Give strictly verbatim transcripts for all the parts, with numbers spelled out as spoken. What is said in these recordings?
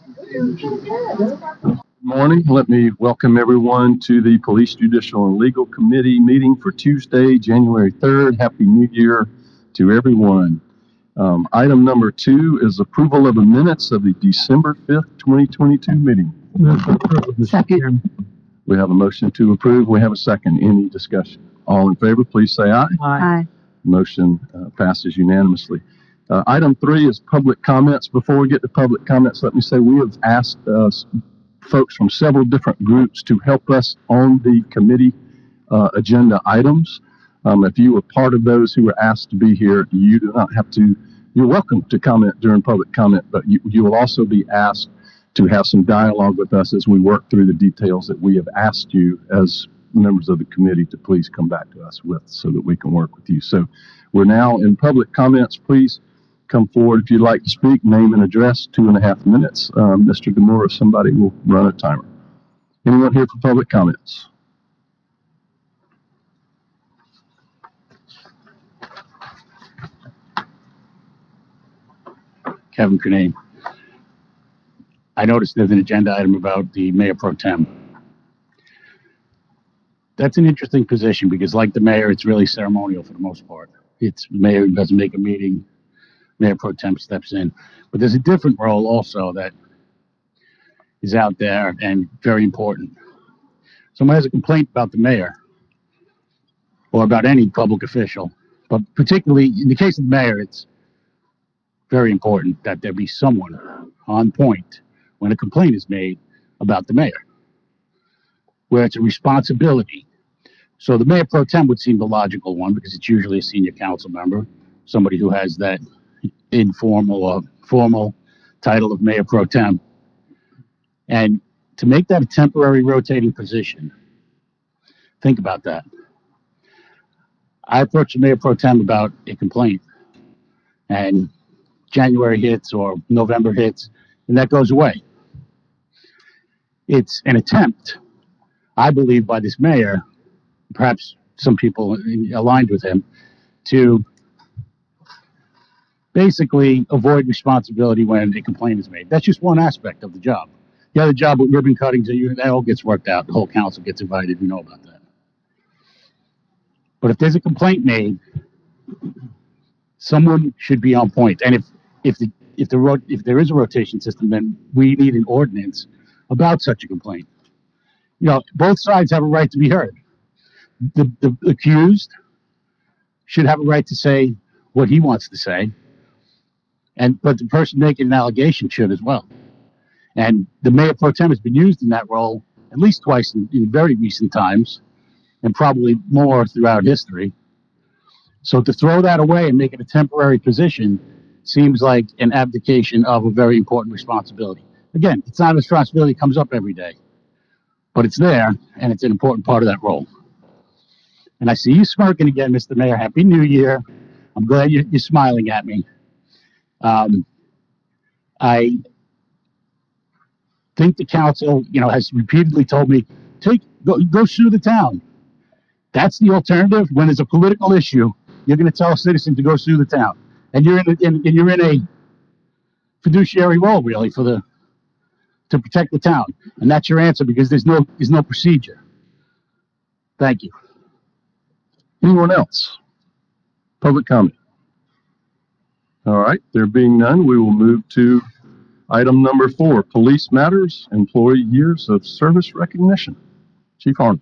Morning. Let me welcome everyone to the Police Judicial and Legal Committee meeting for Tuesday, January third. Happy New Year to everyone. Um, item number two is approval of the minutes of the December fifth, twenty twenty-two meeting. Second. We have a motion to approve. We have a second. Any discussion? All in favor, please say aye. Aye. Motion uh, passes unanimously. Uh, item three is public comments. Before we get to public comments, let me say we have asked uh, folks from several different groups to help us on the committee uh, agenda items. Um, if you were part of those who were asked to be here, you do not have to, you're welcome to comment during public comment, but you, you will also be asked to have some dialogue with us as we work through the details that we have asked you as members of the committee to please come back to us with so that we can work with you. So we're now in public comments. Please come forward if you'd like to speak, name and address, two and a half minutes. Um, Mister Demora, somebody will run a timer. Anyone here for public comments? Kevin Curnane. I noticed there's an agenda item about the mayor pro tem. That's an interesting position because, like the mayor, it's really ceremonial for the most part. It's the mayor who doesn't make a meeting, mayor pro tem steps in. But there's a different role also that is out there and very important. Someone has a complaint about the mayor or about any public official, but particularly in the case of the mayor, it's very important that there be someone on point when a complaint is made about the mayor, where it's a responsibility. So the mayor pro tem would seem the logical one because it's usually a senior council member, somebody who has that informal or formal title of mayor pro tem. And to make that a temporary rotating position, think about that. I approached the mayor pro tem about a complaint, and January hits or November hits, and that goes away. It's an attempt, I believe, by this mayor, perhaps some people aligned with him, to basically avoid responsibility when a complaint is made. That's just one aspect of the job. The other job with ribbon cuttings, that all gets worked out. The whole council gets invited. We know about that. But if there's a complaint made, someone should be on point. And if if the if the if there is a rotation system, then we need an ordinance about such a complaint. You know, both sides have a right to be heard. The the accused should have a right to say what he wants to say, and but the person making an allegation should as well. And the mayor pro tem has been used in that role at least twice in, in very recent times, and probably more throughout history. So to throw that away and make it a temporary position seems like an abdication of a very important responsibility. Again, it's not a responsibility that comes up every day, but it's there, and it's an important part of that role. And I see you smirking again, Mister Mayor. Happy New Year. I'm glad you're, you're smiling at me. Um, I think the council, you know, has repeatedly told me, take go, go sue the town. That's the alternative. When there's a political issue, you're going to tell a citizen to go sue the town, and you're in, a, in and you're in a fiduciary role, really, for the to protect the town, and that's your answer because there's no there's no procedure. Thank you. Anyone else? Public comment. All right, there being none, we will move to item number four, police matters, employee years of service recognition. Chief Arnold.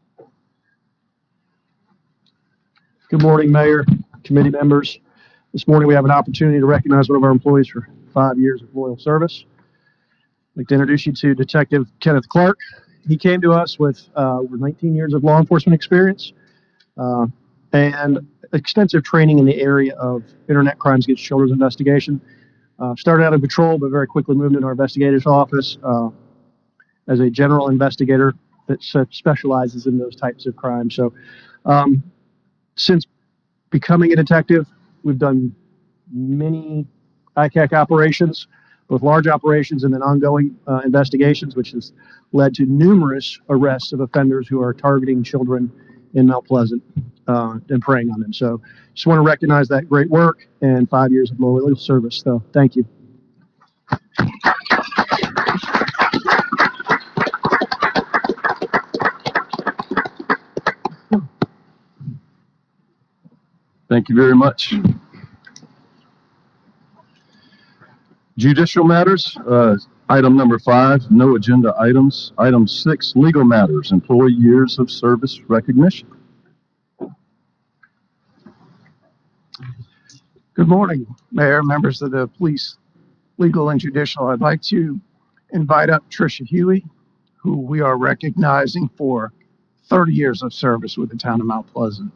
Good morning, Mayor, committee members. This morning we have an opportunity to recognize one of our employees for five years of loyal service. I'd like to introduce you to Detective Kenneth Clark. He came to us with uh, over nineteen years of law enforcement experience uh, and extensive training in the area of internet crimes against children investigation. Uh, started out in patrol, but very quickly moved into our investigator's office uh, as a general investigator that specializes in those types of crimes. So um, since becoming a detective, we've done many I C A C operations, both large operations and then ongoing uh, investigations, which has led to numerous arrests of offenders who are targeting children in Mount Pleasant uh, and preying on them. So just want to recognize that great work and five years of loyal service. So thank you. Thank you very much. Judicial matters, uh, item number five, no agenda items. Item six, legal matters, employee years of service recognition. Good morning, Mayor, members of the police, legal and judicial. I'd like to invite up Tricia Huey, who we are recognizing for thirty years of service with the town of Mount Pleasant.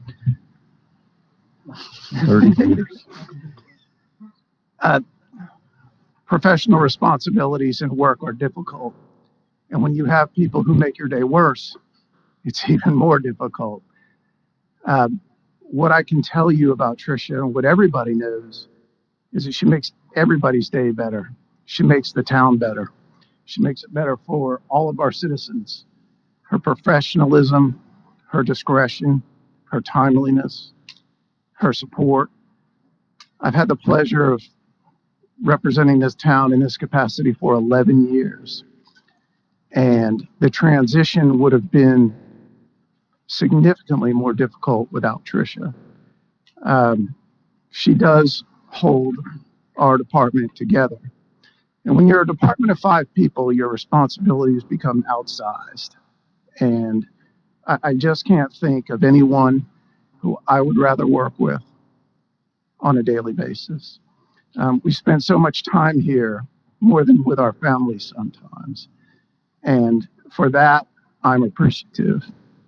thirty years. Uh, professional responsibilities and work are difficult. And when you have people who make your day worse, it's even more difficult. Um, what I can tell you about Tricia and what everybody knows is that she makes everybody's day better. She makes the town better. She makes it better for all of our citizens. Her professionalism, her discretion, her timeliness, her support. I've had the pleasure of representing this town in this capacity for eleven years. And the transition would have been significantly more difficult without Tricia. Um, she does hold our department together. And when you're a department of five people, your responsibilities become outsized. And I, I just can't think of anyone who I would rather work with on a daily basis. Um, we spend so much time here, more than with our families sometimes. And for that, I'm appreciative.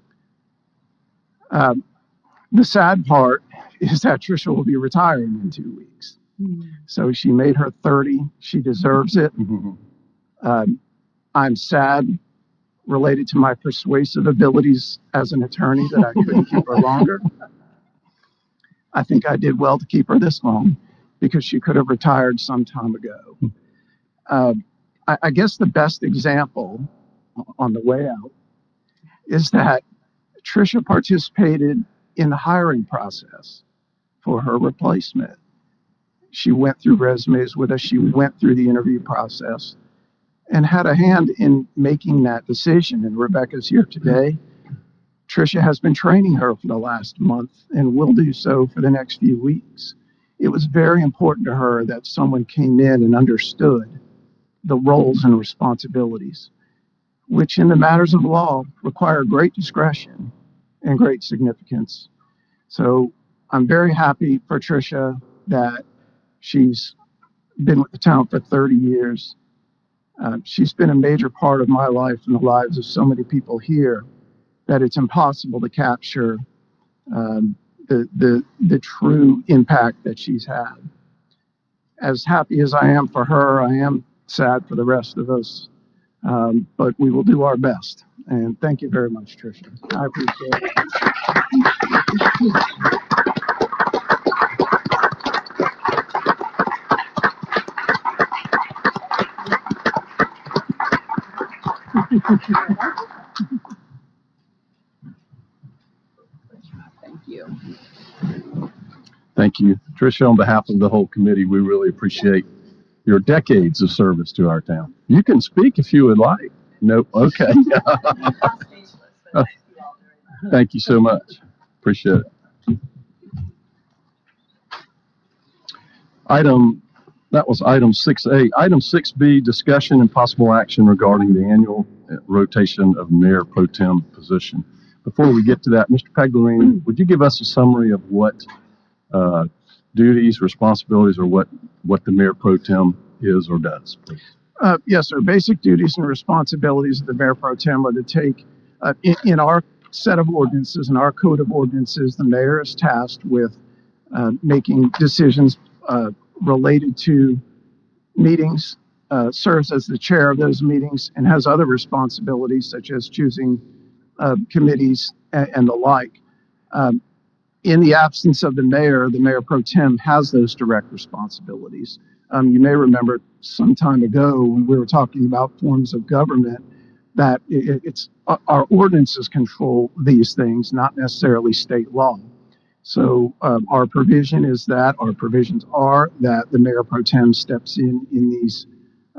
Um, the sad part is that Tricia will be retiring in two weeks. So she made her thirty. She deserves it. Um, I'm sad related to my persuasive abilities as an attorney that I couldn't keep her longer. I think I did well to keep her this long because she could have retired some time ago. Uh, I, I guess the best example on the way out is that Tricia participated in the hiring process for her replacement. She went through resumes with us. She went through the interview process and had a hand in making that decision. And Rebecca's here today. Tricia has been training her for the last month and will do so for the next few weeks. It was very important to her that someone came in and understood the roles and responsibilities, which in the matters of law require great discretion and great significance. So I'm very happy for Tricia that she's been with the town for thirty years. Uh, she's been a major part of my life and the lives of so many people here that it's impossible to capture um, the, the, the true impact that she's had. As happy as I am for her, I am sad for the rest of us, um, but we will do our best. And thank you very much, Tricia. I appreciate it. Thank you. Thank you. Tricia, on behalf of the whole committee, we really appreciate your decades of service to our town. You can speak if you would like. Nope. Okay. Thank you so much. Appreciate it. Item, that was item six A. Item six B, discussion and possible action regarding the annual rotation of mayor pro tem position. Before we get to that, Mister Pagliarini, would you give us a summary of what uh, duties, responsibilities, or what, what the mayor pro tem is or does, please? Uh, yes, sir. Basic duties and responsibilities of the mayor pro tem are to take, uh, in, in our set of ordinances, in our code of ordinances, the mayor is tasked with uh, making decisions uh, related to meetings, uh, serves as the chair of those meetings, and has other responsibilities such as choosing uh, committees and, and the like. Um, in the absence of the mayor, the mayor pro tem has those direct responsibilities. Um, you may remember some time ago when we were talking about forms of government that it, it's our ordinances control these things, not necessarily state law. So um, our provision is that, our provisions are that the mayor pro tem steps in in these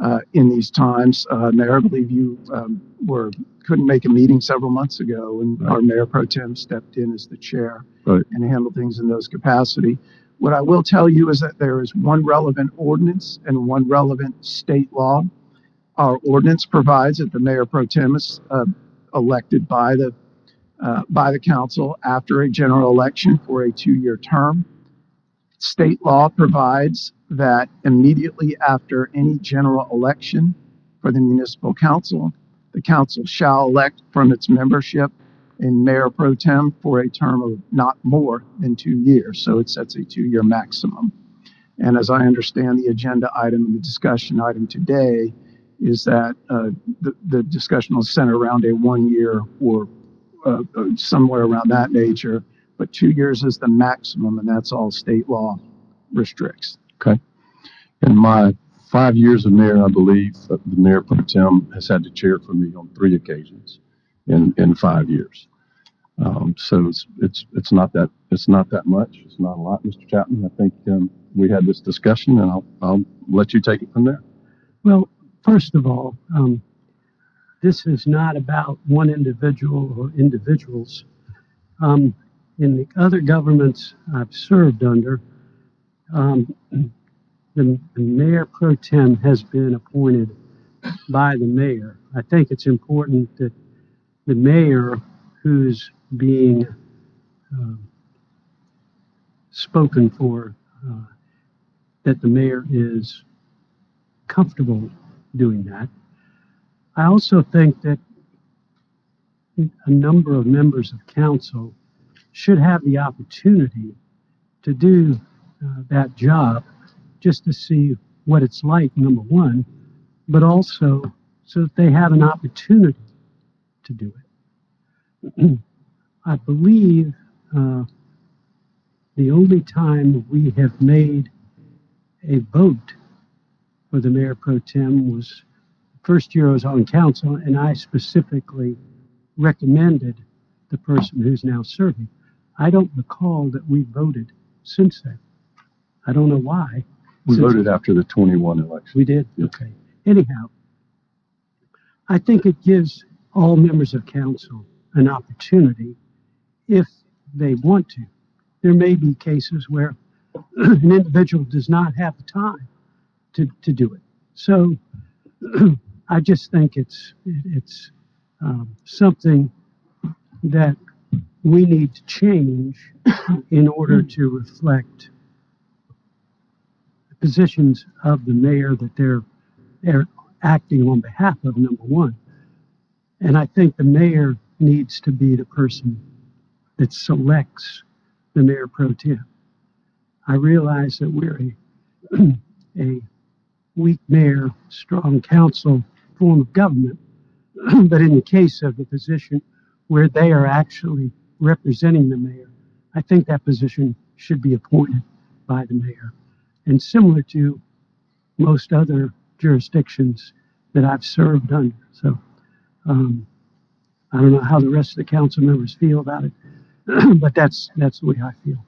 uh, in these times. Uh, Mayor, I believe you um, were couldn't make a meeting several months ago, and Right. our Mayor Pro Tem stepped in as the chair Right. and handled things in those capacity. What I will tell you is that there is one relevant ordinance and one relevant state law. Our ordinance provides that the Mayor Pro Tem is uh, elected by the uh, by the council after a general election for a two-year term. State law provides that immediately after any general election for the municipal council, the council shall elect from its membership a mayor pro tem for a term of not more than two years. So it sets a two-year maximum. And as I understand the agenda item and the discussion item today is that uh, the, the discussion will center around a one-year or uh, uh, somewhere around that nature, but two years is the maximum, and that's all state law restricts. Okay. In my five years of mayor, I believe that the mayor pro tem has had to chair for me on three occasions in, in five years. Um, so it's, it's, it's not that, it's not that much. It's not a lot, Mister Chapman. I think, um, we had this discussion, and I'll, I'll let you take it from there. Well, first of all, um, this is not about one individual or individuals. Um, in the other governments I've served under, um, the, the mayor pro tem has been appointed by the mayor. I think it's important that the mayor who's being uh, spoken for, uh, that the mayor is comfortable doing that. I also think that a number of members of council should have the opportunity to do uh, that job just to see what it's like, number one, but also so that they have an opportunity to do it. I believe uh, the only time we have made a vote for the mayor pro tem was the first year I was on council, and I specifically recommended the person who's now serving. I don't recall that we voted since then. I don't know why. We Since- voted after the twenty-one election. We did? Yeah. Okay. Anyhow, I think it gives all members of council an opportunity if they want to. There may be cases where an individual does not have the time to, to do it. So I just think it's, it's um, something that we need to change in order to reflect the positions of the mayor that they're, they're acting on behalf of, number one. And I think the mayor needs to be the person that selects the mayor pro tem. I realize that we're a, a weak mayor, strong council form of government, but in the case of the position where they are actually representing the mayor, I think that position should be appointed by the mayor. And similar to most other jurisdictions that I've served under. So um, I don't know how the rest of the council members feel about it, but that's that's the way I feel.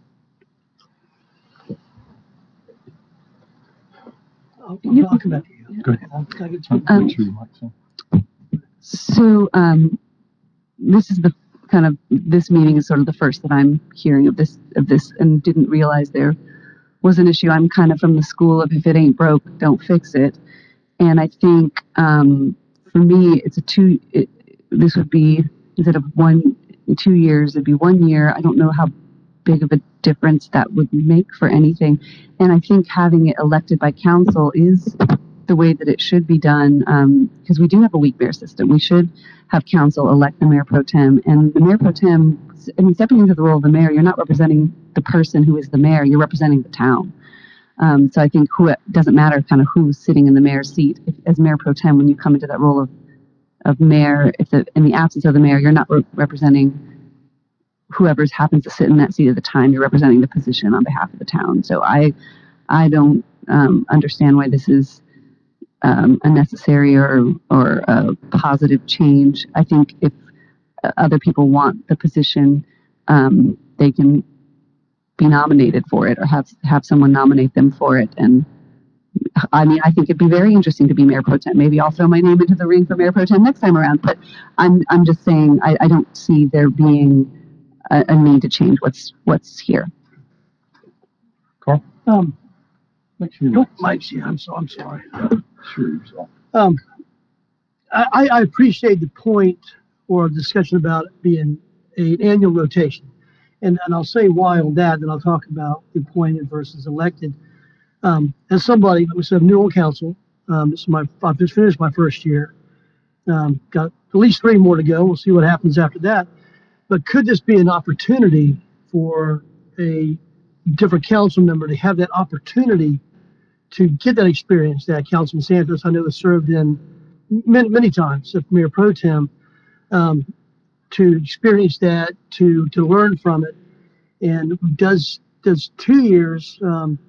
I'll, You- I'll come back to you. Go ahead. I'll- I'll get Uh, to- Um, make sure your mic's on. So, um, this is the kind of, this meeting is sort of the first that I'm hearing of this, of this, and didn't realize there was an issue. I'm kind of from the school of if it ain't broke, don't fix it. And I think, um, for me, it's a two, it, this would be, instead of one, two years, it'd be one year. I don't know how big of a difference that would make for anything. And I think having it elected by council is the way that it should be done, because we do have a weak mayor system. We should have council elect the mayor pro tem, and the mayor pro tem, I mean, stepping into the role of the mayor, you're not representing the person who is the mayor, you're representing the town. Um, so I think who, it doesn't matter kind of who's sitting in the mayor's seat. If, as mayor pro tem, when you come into that role of, of mayor, if the, in the absence of the mayor, you're not re- representing whoever happens to sit in that seat at the time, you're representing the position on behalf of the town. So I, I don't um, understand why this is um, a necessary or, or a positive change. I think if uh, other people want the position, um, they can be nominated for it or have, have someone nominate them for it. And I mean, I think it'd be very interesting to be mayor pro tem. Maybe I'll throw my name into the ring for mayor pro tem next time around. But I'm I'm just saying I, I don't see there being a, a need to change what's what's here. Carl? Um, Make sure you nope, Mike's, yeah, I'm so, I'm sorry. sure yourself. Um, I, I appreciate the point or discussion about it being an annual rotation. And, and I'll say why on that, then I'll talk about the appointed versus elected. Um, as somebody, like I said, new on council, um, this is my, I've just finished my first year. Um, got at least three more to go. We'll see what happens after that. But could this be an opportunity for a different council member to have that opportunity to get that experience that Councilman Santos, I know, has served in many, many times, if Mayor Pro Tem, um, to experience that, to to learn from it, and does does two years um,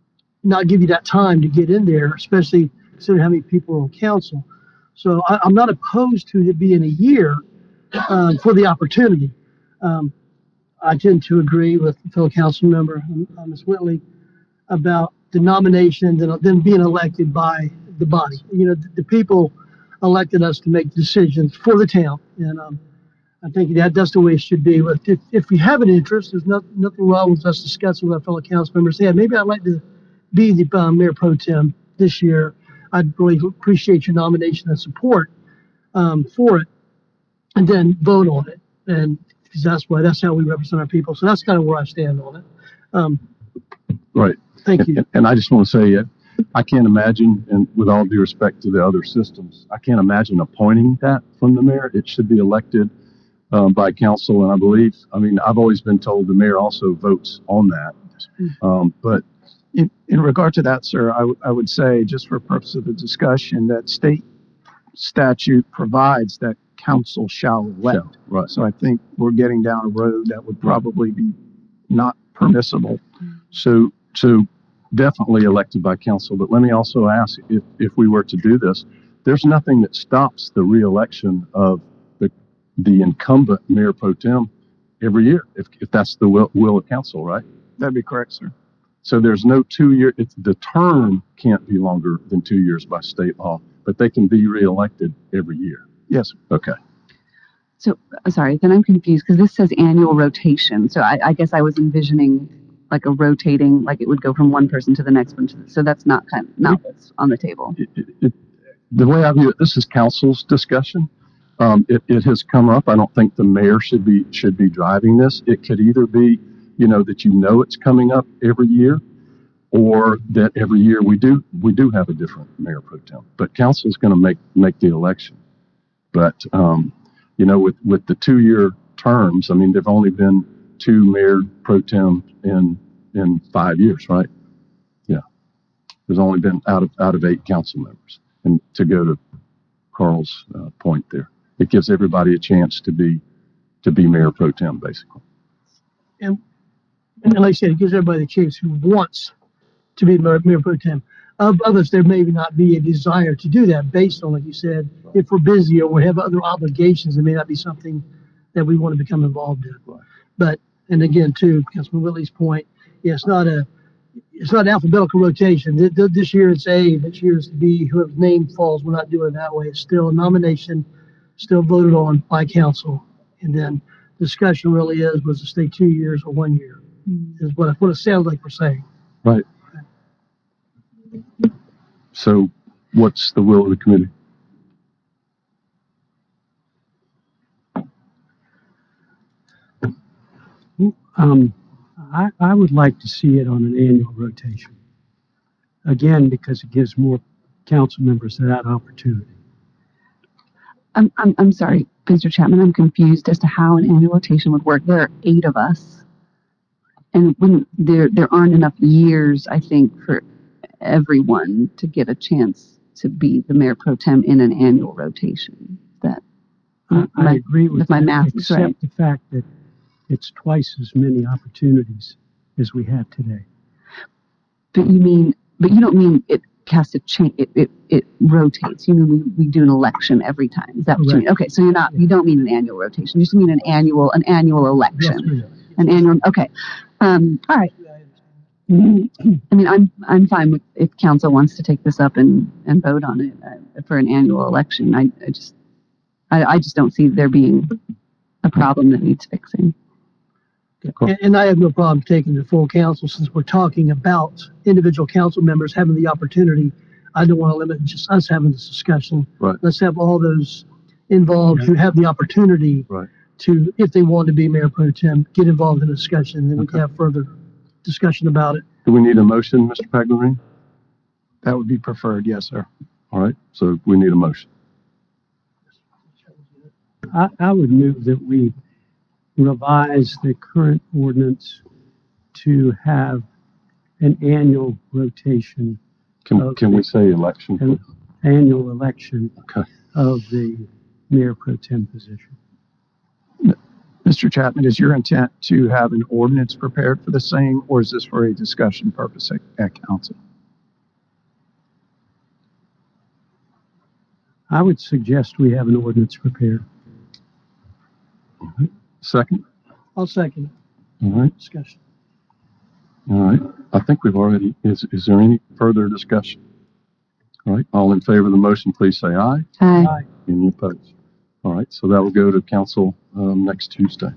not give you that time to get in there, especially considering how many people are on council. So I, I'm not opposed to it being a year um, for the opportunity. Um, I tend to agree with fellow council member uh, Miz Whitley about the nomination and then being elected by the body. You know, the, the people elected us to make decisions for the town, and um, I think that that's the way it should be. But if, if you have an interest, there's not, nothing wrong with us discussing with our fellow council members. Yeah, maybe I'd like to be the uh, mayor pro tem this year. I'd really appreciate your nomination and support um, for it, and then vote on it. And because that's why that's how we represent our people. So that's kind of where I stand on it. Um, Right. thank you. And, and I just want to say, uh, I can't imagine, and with all due respect to the other systems, I can't imagine appointing that from the mayor. It should be elected um, by council, and I believe, I mean, I've always been told the mayor also votes on that. Um, but In, in regard to that, sir, I, w- I would say, just for purpose of the discussion, that state statute provides that council shall elect. yeah, right. So I think we're getting down a road that would probably be not permissible. So, so definitely elected by council. But let me also ask, if, if we were to do this, there's nothing that stops the reelection of the, the incumbent mayor pro tem every year, if, if that's the will, will of council, right? That'd be correct, sir. So there's no two year, it's, the term can't be longer than two years by state law, but they can be reelected every year. Yes, sir. Okay. So uh, sorry, then I'm confused because this says annual rotation. So I, I guess I was envisioning like a rotating, like it would go from one person to the next one. To the, so that's not kind of, not what's on the table. It, it, it, the way I view it, this is council's discussion. Um, it, it has come up. I don't think the mayor should be, should be driving this. It could either be, you know, that you know it's coming up every year, or that every year we do, we do have a different mayor pro tem. But council is going to make, make the election. But, um, you know, with, with the two-year terms, I mean, there've only been two mayor pro tem in, in five years, right? Yeah. There's only been out of, out of eight council members. And to go to Carl's uh, point there, it gives everybody a chance to be, to be mayor pro tem, basically. And, and like I said, it gives everybody the chance who wants to be mayor, mayor pro tem. Of others, there may not be a desire to do that based on, like you said, if we're busy or we have other obligations, it may not be something that we want to become involved in. Right. But, and again, too, Councilman Whitley's point, yeah, it's not a, it's not an alphabetical rotation. Th- th- This year it's A, next year it's B, whoever's name falls, we're not doing it that way. It's still a nomination, still voted on by council. And then discussion really is, was it stay two years or one year? Is what, what it sounds like we're saying. Right. So what's the will of the committee? Um, I, I would like to see it on an annual rotation. Again, because it gives more council members that opportunity. I'm, I'm, I'm sorry, Mister Chapman, I'm confused as to how an annual rotation would work. There are eight of us. And when there, there aren't enough years, I think, for everyone to get a chance to be the mayor pro tem in an annual rotation. That I, I my- agree with if my that, math is right. except the fact that it's twice as many opportunities as we have today. But you mean, but you don't mean it has to change, it, it, it rotates. You mean we, we do an election every time. Is that what you mean? Okay, so you're not, you don't mean an annual rotation. You just mean an annual, an annual election. Yes, we do. An annual, okay. Um, all right. I mean, I'm, I'm fine with, if council wants to take this up and, and vote on it uh, for an annual election. I, I just, I, I just don't see there being a problem that needs fixing. And, and I have no problem taking the full council since we're talking about individual council members having the opportunity. I don't want to limit just us having this discussion. Right. Let's have all those involved who have the opportunity Right. to, if they want to be mayor pro tem, get involved in the discussion, and then we can Okay. have further discussion about it. Do we need a motion, Mister Paglerini? That would be preferred, yes, sir. All right, so we need a motion. I, I would move that we revise the current ordinance to have an annual rotation, Can, can we say election, an please? annual election Okay. of the mayor pro tem position. Mister Chapman, is your intent to have an ordinance prepared for the same, or is this for a discussion purpose at, at council? I would suggest we have an ordinance prepared. Second? I'll second All right, discussion. all right. I think we've already, is, is there any further discussion? All right, all in favor of the motion, please say aye. Aye. Aye. Any opposed? All right, so that will go to council, um, next Tuesday.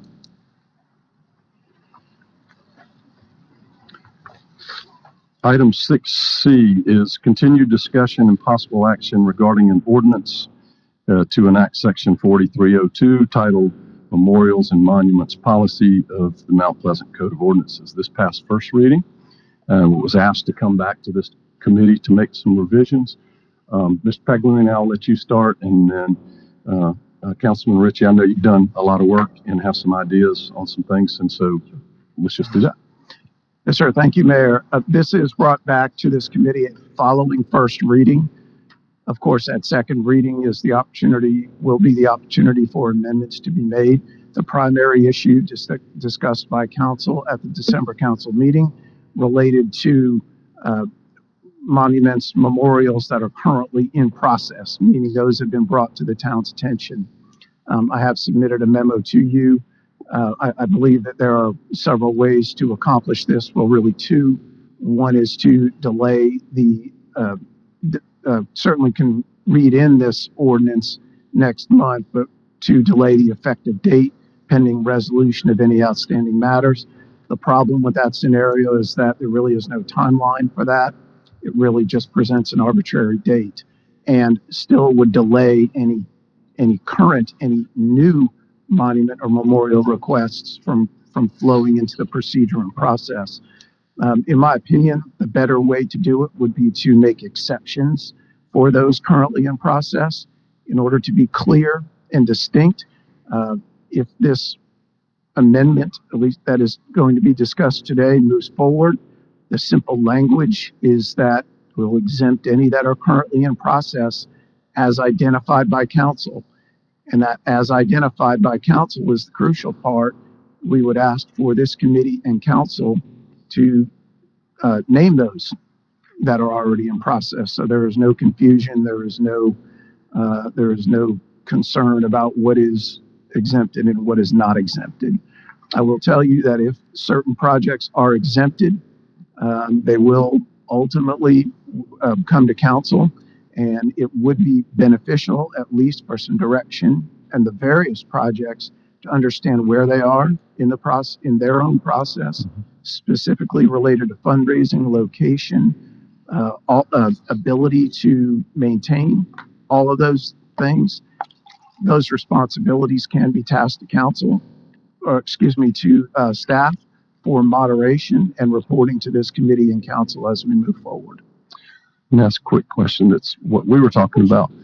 Item six C is continued discussion and possible action regarding an ordinance uh, to enact section forty-three oh two titled Memorials and Monuments Policy of the Mount Pleasant Code of Ordinances. This passed first reading and was asked to come back to this committee to make some revisions. Um, Mister Paglerini, I'll let you start, and then uh, uh, Councilman Ritchie, I know you've done a lot of work and have some ideas on some things, and so let's just do that. Yes, sir. Thank you, Mayor. Uh, this is brought back to this committee following first reading. Of course, at second reading is the opportunity, will be the opportunity for amendments to be made. The primary issue dis- discussed by council at the December council meeting related to uh, monuments, memorials that are currently in process, meaning those have been brought to the town's attention. Um, I have submitted a memo to you. Uh, I, I believe that there are several ways to accomplish this. Well, really two. One is to delay the, uh, d- uh, certainly can read in this ordinance next month, but to delay the effective date pending resolution of any outstanding matters. The problem with that scenario is that there really is no timeline for that. It really just presents an arbitrary date and still would delay any, any current, any new monument or memorial requests from, from flowing into the procedure and process. Um, in my opinion, the better way to do it would be to make exceptions for those currently in process in order to be clear and distinct. Uh, if this amendment, at least that is going to be discussed today, moves forward, the simple language is that we'll exempt any that are currently in process as identified by council. And that as identified by council is the crucial part. We would ask for this committee and council to uh, name those that are already in process. So there is no confusion. There is no, uh, there is no concern about what is exempted and what is not exempted. I will tell you that if certain projects are exempted, um, they will ultimately uh, come to council. And it would be beneficial, at least for some direction and the various projects, to understand where they are in the process, in their own process, specifically related to fundraising, location, uh, all, uh, ability to maintain all of those things. Those responsibilities can be tasked to council, or excuse me, to uh, staff for moderation and reporting to this committee and council as we move forward. And that's a quick question. That's what we were talking about.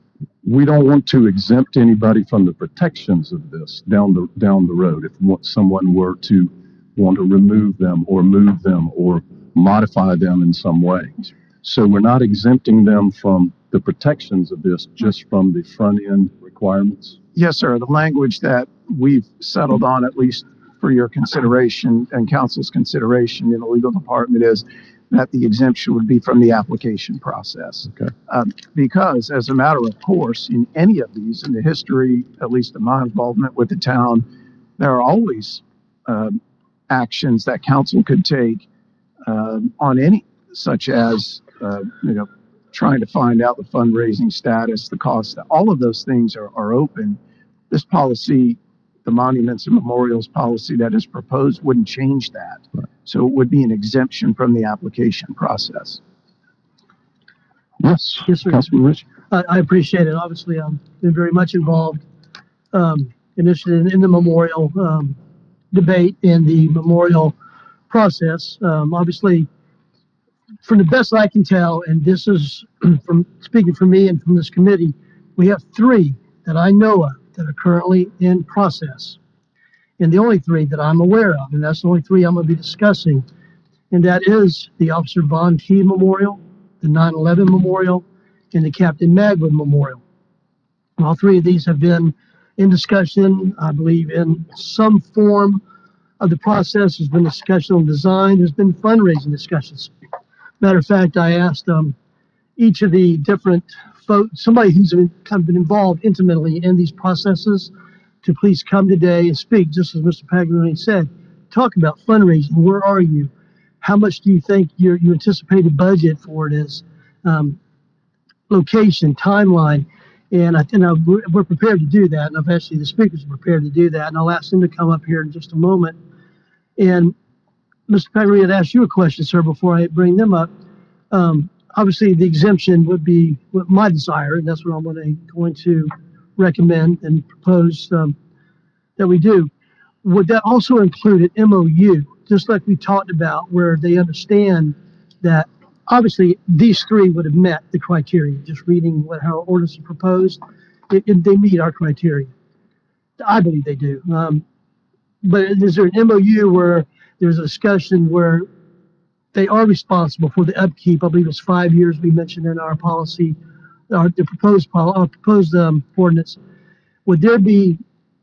We don't want to exempt anybody from the protections of this down the, down the road. If what- someone were to want to remove them or move them or modify them in some way. So we're not exempting them from the protections of this, just from the front end requirements. Yes, sir. The language that we've settled on, at least for your consideration and council's consideration in the legal department, is that the exemption would be from the application process. Okay. Um, because as a matter of course, in any of these, in the history, at least of my involvement with the town, there are always um, actions that council could take um, on any, such as, uh, you know, trying to find out the fundraising status, the cost, all of those things are, are open. This policy, the monuments and memorials policy that is proposed wouldn't change that. Right. So it would be an exemption from the application process. Yes, Yes, sir. Councilman Rich. I, I appreciate it. Obviously, I've been very much involved, um, initially in, in the memorial, um, debate and the memorial process. Um, obviously, from the best I can tell, and this is from speaking for me and from this committee, we have three that I know of that are currently in process. And the only three that I'm aware of, and that's the only three I'm going to be discussing, and that is the Officer Von Key Memorial, the nine eleven Memorial, and the Captain Magwood Memorial. All three of these have been in discussion, I believe, in some form of the process. There's been discussion on design. There's been fundraising discussions. Matter of fact, I asked um, each of the different folks, somebody who's been, kind of been involved intimately in these processes, to please come today and speak, just as Mister Paganini said. Talk about fundraising. Where are you? How much do you think your, your anticipated budget for it is? Um, location, timeline. And I think we're, we're prepared to do that. And I've actually, the speakers are prepared to do that. And I'll ask them to come up here in just a moment. And Mister Paganini had asked you a question, sir, before I bring them up. Um, obviously, the exemption would be what my desire, and that's what I'm going to, going to recommend and propose um, that we do. Would that also include an M O U, just like we talked about, where they understand that obviously these three would have met the criteria, just reading what how our ordinance is proposed, it, it, they meet our criteria. I believe they do. Um, but is there an M O U where there's a discussion where they are responsible for the upkeep? I believe it's five years we mentioned in our policy, our the proposed pol- our proposed um, ordinance. Would there be,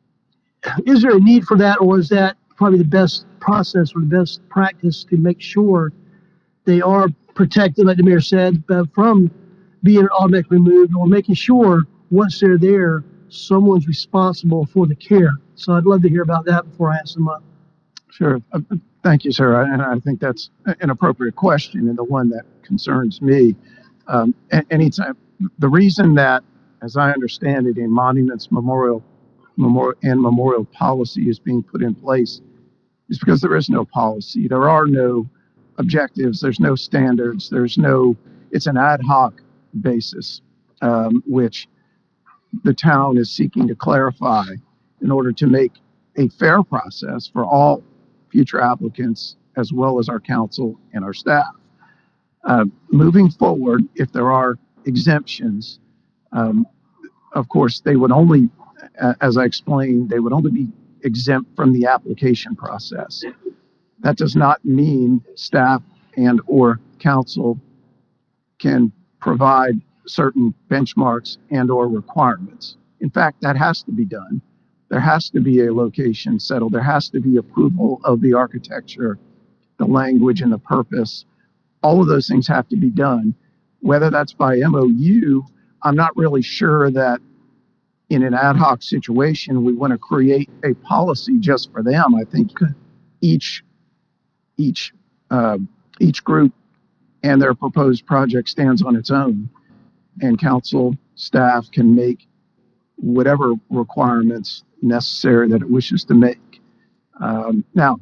is there a need for that, or is that probably the best process or the best practice to make sure they are protected, like the mayor said, uh, from being automatically removed, or making sure once they're there, someone's responsible for the care? So I'd love to hear about that before I ask them up. Sure. Uh, Thank you, sir. And I think that's an appropriate question and the one that concerns me. Um, a- anytime, the reason that, as I understand it, in monuments, memorial, memorial and memorial policy is being put in place is because there is no policy. There are no objectives. There's no standards. There's no, it's an ad hoc basis, um, which the town is seeking to clarify in order to make a fair process for all future applicants, as well as our council and our staff. Uh, moving forward, if there are exemptions, um, of course, they would only, uh, as I explained, they would only be exempt from the application process. That does not mean staff and or council can provide certain benchmarks and or requirements. In fact, that has to be done. There has to be a location settled. There has to be approval of the architecture, the language, and the purpose. All of those things have to be done. Whether that's by M O U, I'm not really sure that in an ad hoc situation, we want to create a policy just for them. I think each, each, uh, each group and their proposed project stands on its own, and council staff can make whatever requirements necessary that it wishes to make. Um, now,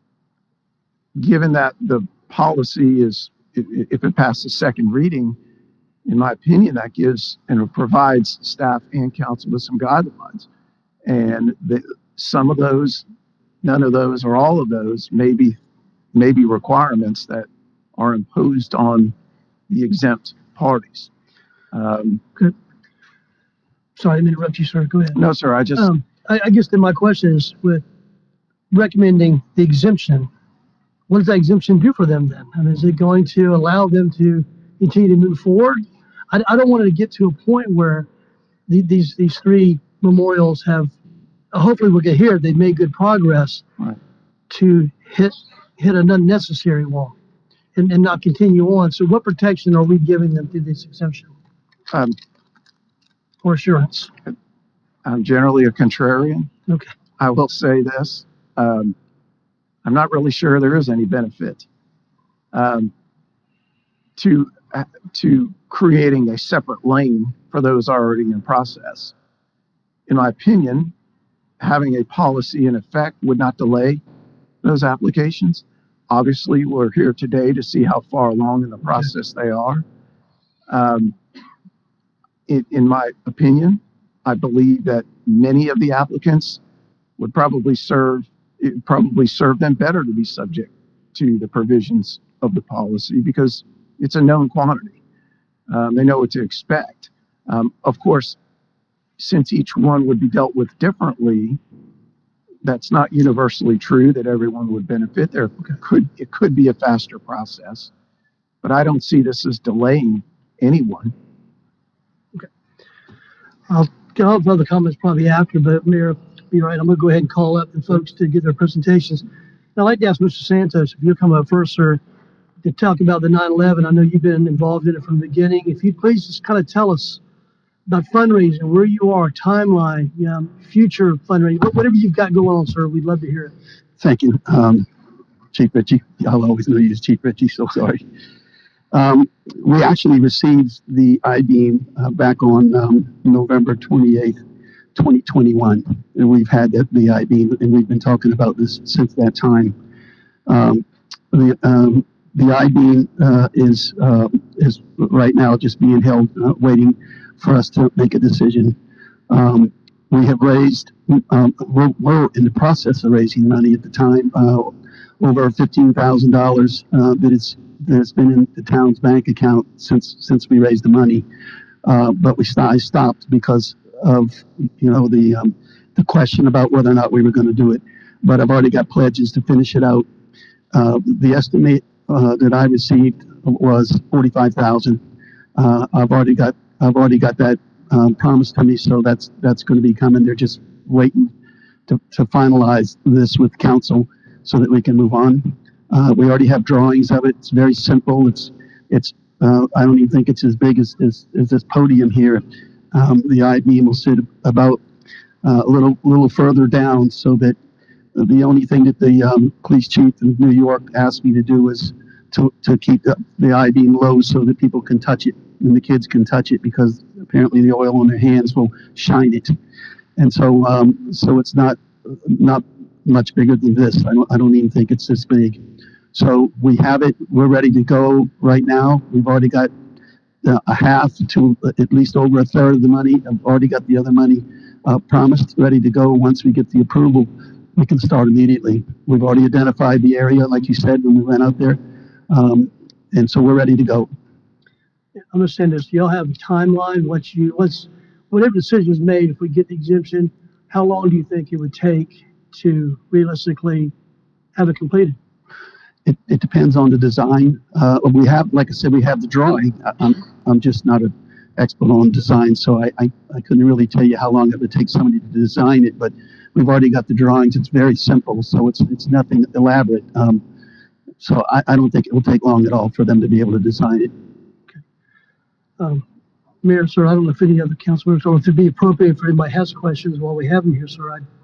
given that the policy is, if it passes second reading, in my opinion, that gives and it provides staff and council with some guidelines. And the, some of those, none of those, or all of those may be, may be requirements that are imposed on the exempt parties. Um, Good. Sorry, I didn't interrupt you, sir. Go ahead. no, sir, I just, Um, I, I guess then my question is, with recommending the exemption, what does that exemption do for them then? I mean, is it going to allow them to continue to move forward? I, I don't want it to get to a point where the, these these three memorials have, hopefully we'll get here, they've made good progress Right. to hit hit an unnecessary wall and, and not continue on. So what protection are we giving them through this exemption um, or assurance? I'm generally a contrarian. Okay. I will say this, um, I'm not really sure there is any benefit um, to uh, to creating a separate lane for those already in process. In my opinion, having a policy in effect would not delay those applications. Obviously, we're here today to see how far along in the process they are. Um, in, in my opinion, I believe that many of the applicants would probably serve, it would probably serve them better to be subject to the provisions of the policy because it's a known quantity. Um, they know what to expect. Um, of course, since each one would be dealt with differently, that's not universally true that everyone would benefit. There could, it could be a faster process, but I don't see this as delaying anyone. I'll I'll have other comments probably after, but Mayor, you're right. I'm going to go ahead and call up the folks to get their presentations. I'd like to ask Mister Santos, if you'll come up first, sir, to talk about the nine eleven. I know you've been involved in it from the beginning. If you'd please just kind of tell us about fundraising, where you are, timeline, you know, future fundraising, whatever you've got going on, sir. We'd love to hear it. Thank you, um, Chief Ritchie. I'll always know you as Chief Ritchie, so sorry. Um, we actually received the I-beam uh, back on um, November twenty-eighth, twenty twenty-one. And we've had the, the I-beam, and we've been talking about this since that time. Um, the um, the I-beam uh, is, uh, is right now just being held, uh, waiting for us to make a decision. Um, we have raised, um, we're, we're in the process of raising money at the time, uh, over fifteen thousand dollars uh, that is that's been in the town's bank account since since we raised the money. Uh, but we st- I stopped because of you know the um, the question about whether or not we were going to do it. But I've already got pledges to finish it out. Uh, the estimate uh, that I received was forty-five thousand. Uh, I've already got I've already got that um, promised to me, so that's that's going to be coming. They're just waiting to, to finalize this with council so that we can move on. Uh, we already have drawings of it. It's very simple. It's, it's, uh, I don't even think it's as big as, as, as this podium here. Um, the I-beam will sit about uh, a little, little further down so that the only thing that the um, police chief in New York asked me to do is to, to keep the, the I-beam low so that people can touch it and the kids can touch it because apparently the oil on their hands will shine it. And so, um, so it's not, not much bigger than this. I don't, I don't even think it's this big. So we have it. We're ready to go right now. We've already got uh, a half to at least over a third of the money. I've already got the other money uh, promised, ready to go. Once we get the approval, we can start immediately. We've already identified the area, like you said, when we went out there. Um, and so we're ready to go. I understand this. Y'all have a timeline. What you, what's, whatever decision is made, if we get the exemption, how long do you think it would take to realistically have it completed? It, it depends on the design. Uh, we have, like I said, we have the drawing. I, I'm, I'm just not an expert on design, so I, I, I couldn't really tell you how long it would take somebody to design it, but we've already got the drawings. It's very simple, so it's, it's nothing elaborate. Um, so I, I don't think it will take long at all for them to be able to design it. Um, Mayor, sir, I don't know if any other council members, or if it'd be appropriate for anybody has questions while we have them here, sir. I'd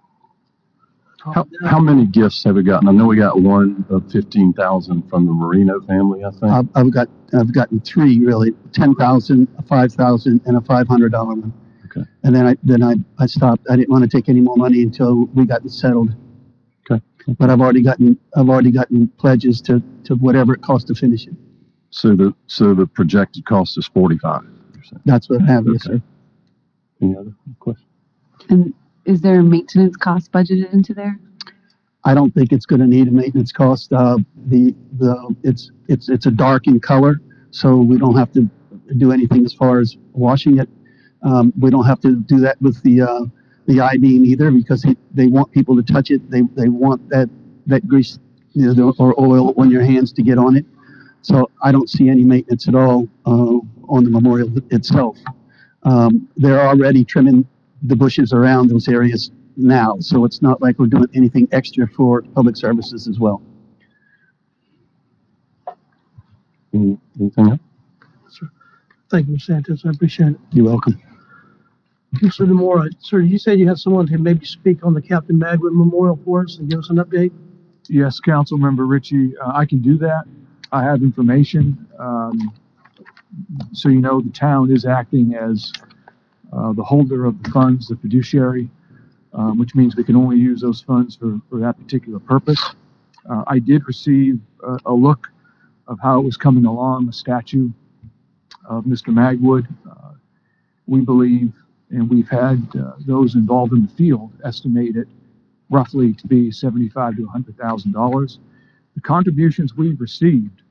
How, how many gifts have we gotten? I know we got one of fifteen thousand from the Marino family, I think. I've, I've got, I've gotten three really, ten thousand, a five thousand, and a five hundred dollar one. Okay. And then I, then I, I stopped. I didn't want to take any more money until we got it settled. Okay. But I've already gotten, I've already gotten pledges to, to whatever it costs to finish it. So the, so the projected cost is forty-five. That's what I have, yes, Okay. sir. Any other questions? And is there a maintenance cost budgeted into there? I don't think it's going to need a maintenance cost. Uh, the, the, it's, it's, it's a dark in color, so we don't have to do anything as far as washing it. Um, we don't have to do that with the, uh, the I-beam either because it, they want people to touch it. They, they want that, that grease, you know, or oil on your hands to get on it. So I don't see any maintenance at all, uh, on the memorial itself. Um, they're already trimming the bushes around those areas now, so it's not like we're doing anything extra for public services as well. Any- Anything else? Thank you, Mister Santos. I appreciate it. You're welcome. Mister Demora, sir, you said you have someone who maybe speak on the Captain Magwood Memorial for us and give us an update? Yes, Councilmember Ritchie, uh, I can do that. I have information. Um, so you know, the town is acting as uh, the holder of the funds, the fiduciary, um, which means we can only use those funds for, for that particular purpose. Uh, I did receive a, a look of how it was coming along, the statue of Mister Magwood. Uh, we believe, and we've had uh, those involved in the field estimate it roughly to be seventy-five to one hundred thousand dollars. The contributions we've received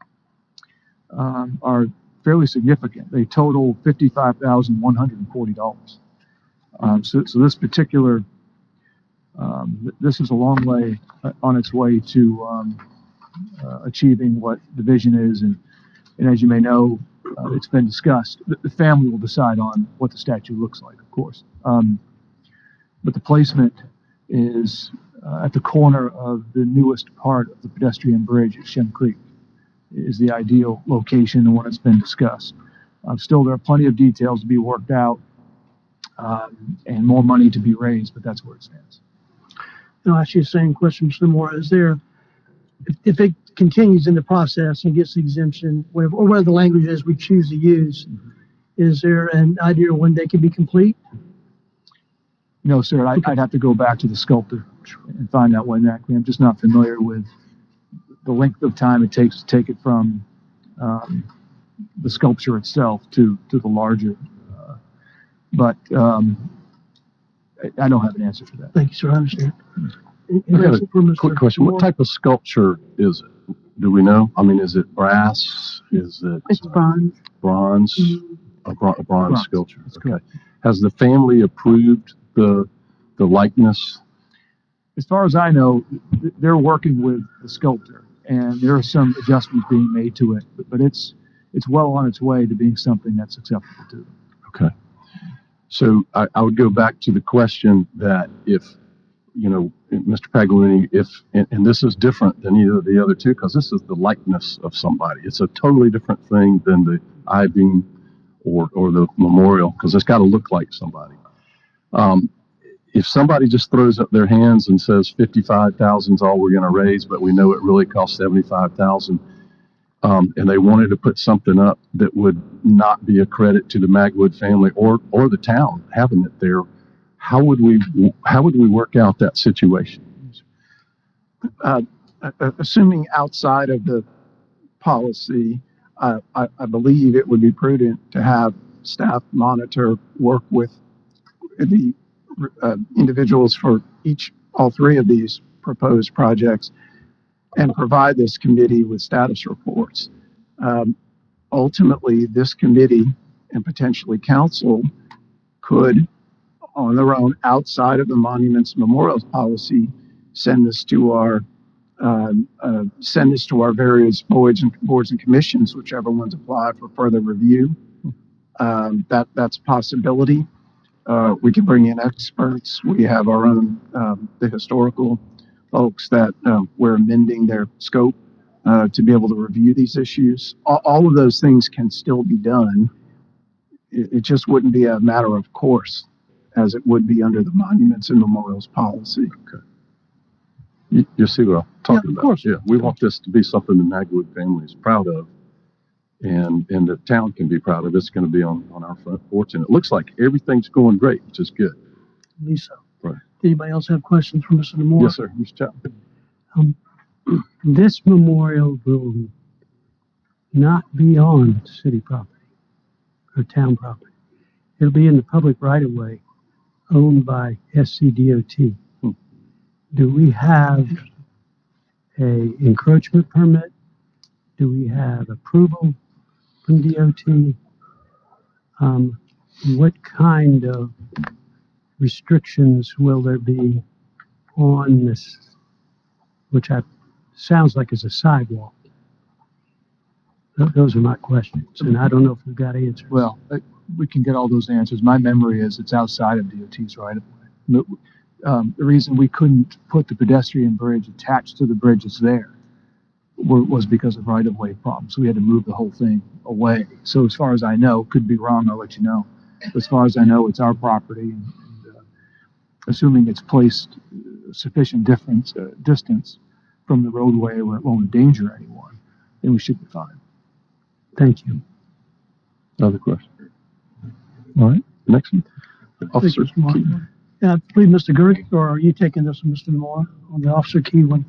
um, are fairly significant. They total fifty-five thousand one hundred forty dollars. Um, so, so this particular, um, th- this is a long way uh, on its way to um, uh, achieving what the vision is. And, and as you may know, uh, it's been discussed. The, the family will decide on what the statue looks like, of course. Um, but the placement is uh, at the corner of the newest part of the pedestrian bridge at Shem Creek is the ideal location and one that's been discussed. Uh, still, there are plenty of details to be worked out um, and more money to be raised, but that's where it stands. I'll ask you the same question, Mister Moore. Is there, if, if it continues in the process and gets the exemption, whatever, or whatever the language is we choose to use, is there an idea when they can be complete? No, sir, I, I'd have to go back to the sculptor and find out when that, I'm just not familiar with the length of time it takes to take it from um, the sculpture itself to, to the larger. Uh, but um, I, I don't have an answer for that. Thank you, sir. I understand. Any I got answer for a Mister quick question. What Moore? type of sculpture is it? Do we know? I mean, is it brass? Is it It's bronze. bronze? A, bron- a bronze Bronze. sculpture. That's Okay. correct. Has the family approved the the likeness? As far as I know, th- they're working with the sculptor, and there are some adjustments being made to it, but, but it's it's well on its way to being something that's acceptable to them. Okay. So I, I would go back to the question that if, you know, Mister Paglioni, if, and, and this is different than either of the other two, because this is the likeness of somebody. It's a totally different thing than the I-beam or, or the memorial, because it's got to look like somebody. Um, if somebody just throws up their hands and says fifty-five thousand is all we're going to raise, but we know it really costs seventy-five thousand, um, and they wanted to put something up that would not be a credit to the Magwood family or or the town having it there, how would we how would we work out that situation? Uh, uh, assuming outside of the policy, uh, I, I believe it would be prudent to have staff monitor work with the uh, individuals for each, all three of these proposed projects and provide this committee with status reports. Um, ultimately, this committee and potentially council could, on their own, outside of the monuments and memorials policy, send this to our um, uh, send this to our various boards and boards and commissions, whichever ones apply for further review. Um, that that's a possibility. Uh, we can bring in experts. We have our own um, the historical folks that uh, we're amending their scope uh, to be able to review these issues. All, all of those things can still be done. It, it just wouldn't be a matter of course, as it would be under the monuments and memorials policy. Okay. You, you see what I'm talking Yeah, of about? course. Yeah, we want this to be something the Magwood family is proud of, and and the town can be proud of. It's going to be on, on our front porch, and it looks like everything's going great, which is good. Lisa. Right. Anybody else have questions for Mister Moore? Yes, sir. Mister Chapman. Um, this memorial will not be on city property or town property. It'll be in the public right of way owned by S C D O T. Hmm. Do we have a encroachment permit? Do we have approval from D O T? Um, what kind of restrictions will there be on this, which I, sounds like is a sidewalk? Th- Those are my questions, and I don't know if we've got answers. Well, uh, we can get all those answers. My memory is it's outside of D O T's right of way. No- Um, the reason we couldn't put the pedestrian bridge attached to the bridge that's there were, was because of right of way problems. We had to move the whole thing away. So as far as I know, could be wrong, I'll let you know. But as far as I know, it's our property, and, and uh, assuming it's placed uh, sufficient difference uh, distance from the roadway where it won't endanger anyone, then we should be fine. Thank you. Other questions? All right, next one. Officer Thank you, Mr. Key. Martin. Yeah, I believe Mister Gerke, or are you taking this one, Mister Moore, on the Officer Key one?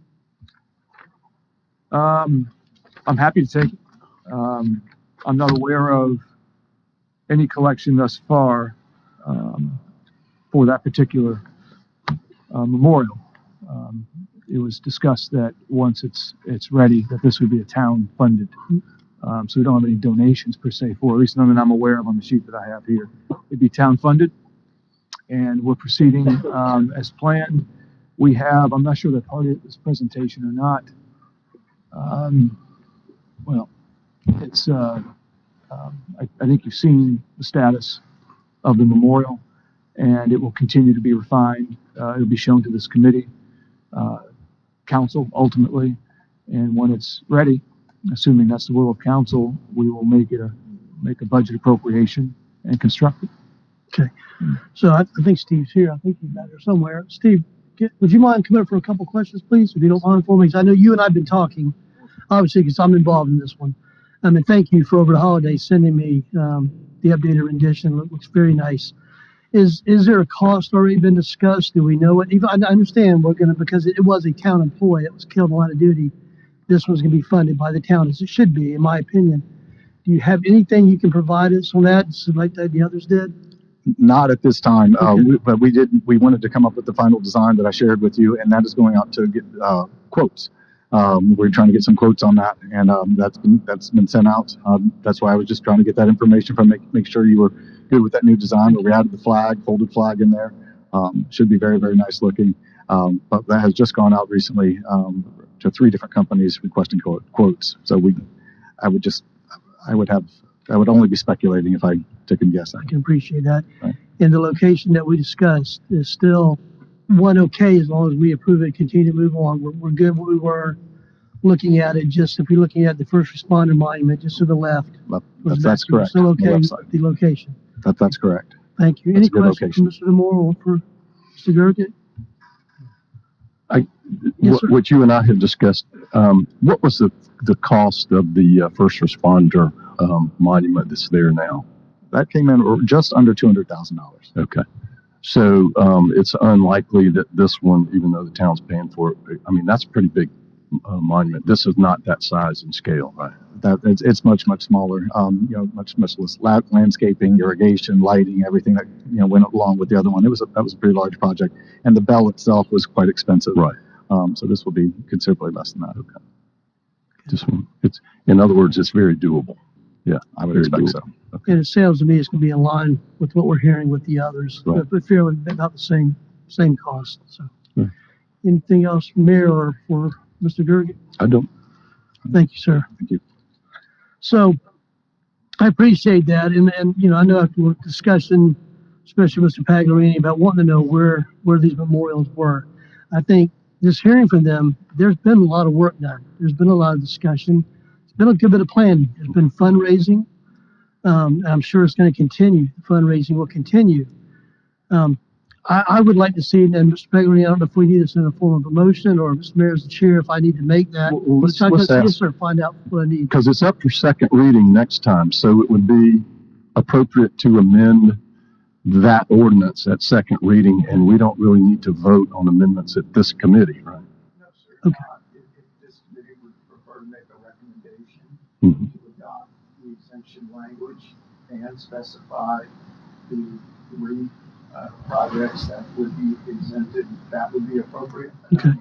Um, I'm happy to take it. Um, I'm not aware of any collection thus far um, for that particular uh, memorial. Um, it was discussed that once it's it's ready, that this would be a town funded. Um, so we don't have any donations per se for, at least none that I'm aware of on the sheet that I have here. It'd be town funded, and we're proceeding um, as planned. We have, I'm not sure they're part of this presentation or not. Um, well, it's, uh, um, I, I think you've seen the status of the memorial, and it will continue to be refined. Uh, it'll be shown to this committee, uh, council ultimately, and when it's ready, assuming that's the will of council, we will make it a, make a budget appropriation and construct it. Okay. So I, I think Steve's here. I think he's back there somewhere. Steve, get, would you mind coming up for a couple questions, please, if you don't mind for me? 'Cause I know you and I have been talking, obviously, because I'm involved in this one. Um, and thank you for over the holidays sending me um, the updated rendition. It looks very nice. Is is there a cost already been discussed? Do we know it? Even, I understand we're going to, because it, it was a town employee that was killed in the line of duty. This one's going to be funded by the town, as it should be, in my opinion. Do you have anything you can provide us on that, so like that the others did? Not at this time, uh, Okay. we, but we did, we wanted to come up with the final design that I shared with you, and that is going out to get, uh, quotes. Um, we're trying to get some quotes on that, and, um, that's been, that's been sent out. Um, that's why I was just trying to get that information from, make, make sure you were good with that new design, where we added the flag, folded flag in there. Um, should be very, very nice looking. Um, but that has just gone out recently, um, to three different companies requesting quote, quotes. So we, I would just, I would have, I would only be speculating if I took a guess. I can appreciate that. Right. And the location that we discussed is still one okay as long as we approve it, continue to move on. We're, we're good where we were looking at it. Just if you're looking at the first responder monument, just to the left. But was that's, that's back. We're correct. Still on the okay with website. the location. That, that's correct. Thank you. That's Any a good questions location. for Mister Demore or for Mister Gerke? I, Yes, what, sir. what you and I have discussed, um, what was the, the cost of the uh, first responder um, monument that's there now? That came in just under two hundred thousand dollars. Okay. So um, it's unlikely that this one, even though the town's paying for it, I mean, that's a pretty big uh, monument. This is not that size and scale, right? That it's, it's much, much smaller. Um, you know, much, much less la- landscaping, irrigation, lighting, everything that, you know, went along with the other one. It was a, that was a pretty large project, and the bell itself was quite expensive. Right. Um, so this will be considerably less than that. Okay. This one, it's, in other words, it's very doable. Yeah, I would very expect doable. so. Okay. And it sounds to me it's going to be in line with what we're hearing with the others. Right. But but fairly about the same, same cost. So Yeah. anything else from Mayor or for Mister Gerke? I don't. Thank you, sir. Thank you. So I appreciate that. And, and, you know, I know after discussion, especially Mister Pagliarini, about wanting to know where, where these memorials were. I think just hearing from them, there's been a lot of work done. There's been a lot of discussion. It's been a good bit of planning. There's been fundraising. Um, I'm sure it's going to continue. The fundraising will continue. Um, I, I would like to see, and Mister Pagliarini, I don't know if we need this in the form of a motion or Mister Mayor as the chair, if I need to make that. Well, let's- Each time I let's see it, ask- sir, find out what I need. Because it's up for second reading next time, so it would be appropriate to amend that ordinance at second reading, and we don't really need to vote on amendments at this committee, right? No, sir. Okay. Uh, If, if this committee would prefer to make a recommendation Mhm. to adopt the exemption language and specify the three uh, projects that would be exempted, that would be appropriate. Okay.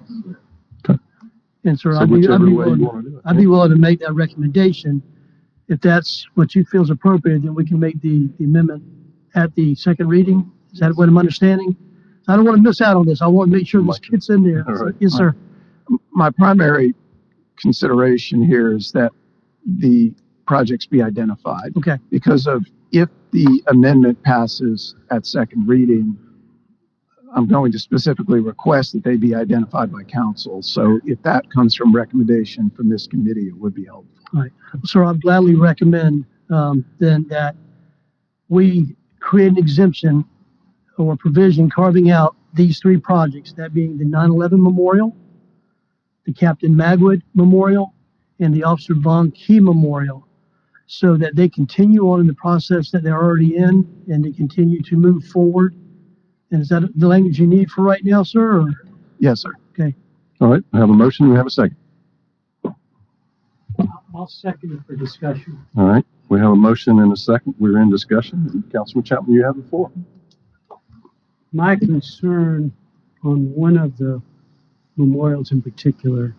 And sir, So I'd be, I'd whichever be way you willing, want to do it. I'd be willing to make that recommendation. If that's what you feel is appropriate, then we can make the, the amendment at the second reading. Is that what I'm understanding? I don't want to miss out on this. I want to make sure this gets in there. All right. Yes, sir. My primary consideration here is that the projects be identified, Okay. because of if the amendment passes at second reading, I'm going to specifically request that they be identified by council. So if that comes from recommendation from this committee, it would be helpful. Sir, I'd gladly recommend, um, then that we create an exemption or provision carving out these three projects, that being the nine eleven Memorial, the Captain Magwood Memorial, and the Officer Von Key Memorial, so that they continue on in the process that they're already in and they continue to move forward. And is that the language you need for right now, sir? Or? Yes, sir. Okay. All right, I have a motion, we have a second. I'll second it for discussion. All right, we have a motion and a second, we're in discussion. Councilman Chapman, you have the floor. My concern on one of the memorials in particular,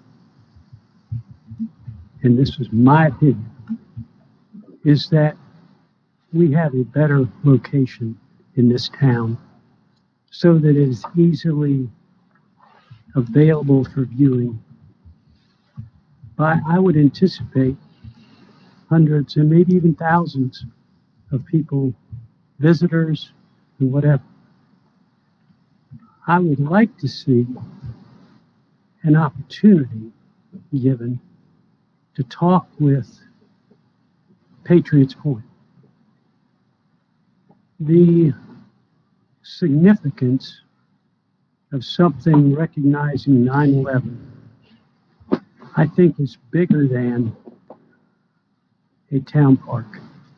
and this is my opinion, is that we have a better location in this town so that it is easily available for viewing. But I would anticipate hundreds and maybe even thousands of people, visitors and whatever. I would like to see an opportunity given to talk with Patriots Point. The significance of something recognizing nine eleven, I think, is bigger than a town park.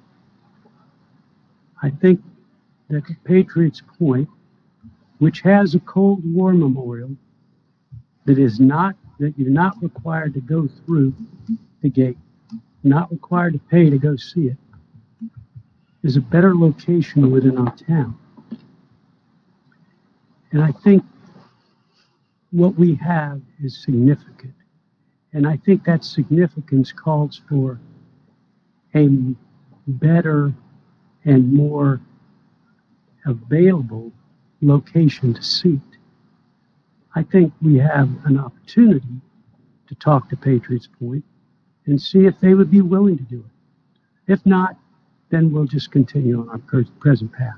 I think that the Patriots Point, which has a Cold War memorial that is not, that you're not required to go through the gate, not required to pay to go see it, is a better location within our town. And I think what we have is significant. And I think that significance calls for a better and more available location to see it. I think we have an opportunity to talk to Patriots Point and see if they would be willing to do it. If not, then we'll just continue on our present path.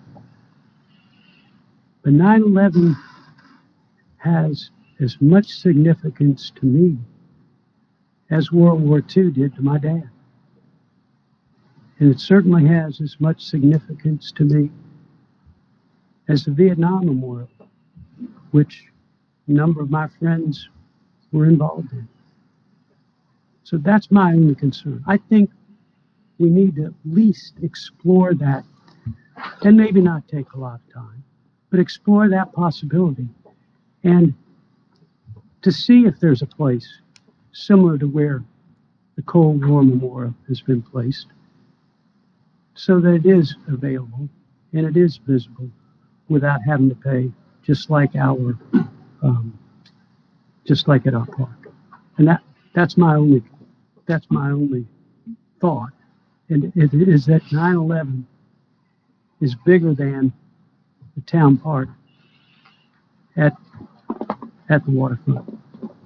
But nine eleven has as much significance to me as World War Two did to my dad. And it certainly has as much significance to me as the Vietnam Memorial, which a number of my friends were involved in. So that's my only concern. I think we need to at least explore that, and maybe not take a lot of time, but explore that possibility and to see if there's a place similar to where the Cold War Memorial has been placed, so that it is available and it is visible without having to pay, just like our, um, just like at our park. And that that's my only that's my only thought. And it is that nine eleven is bigger than the town park at at the waterfront.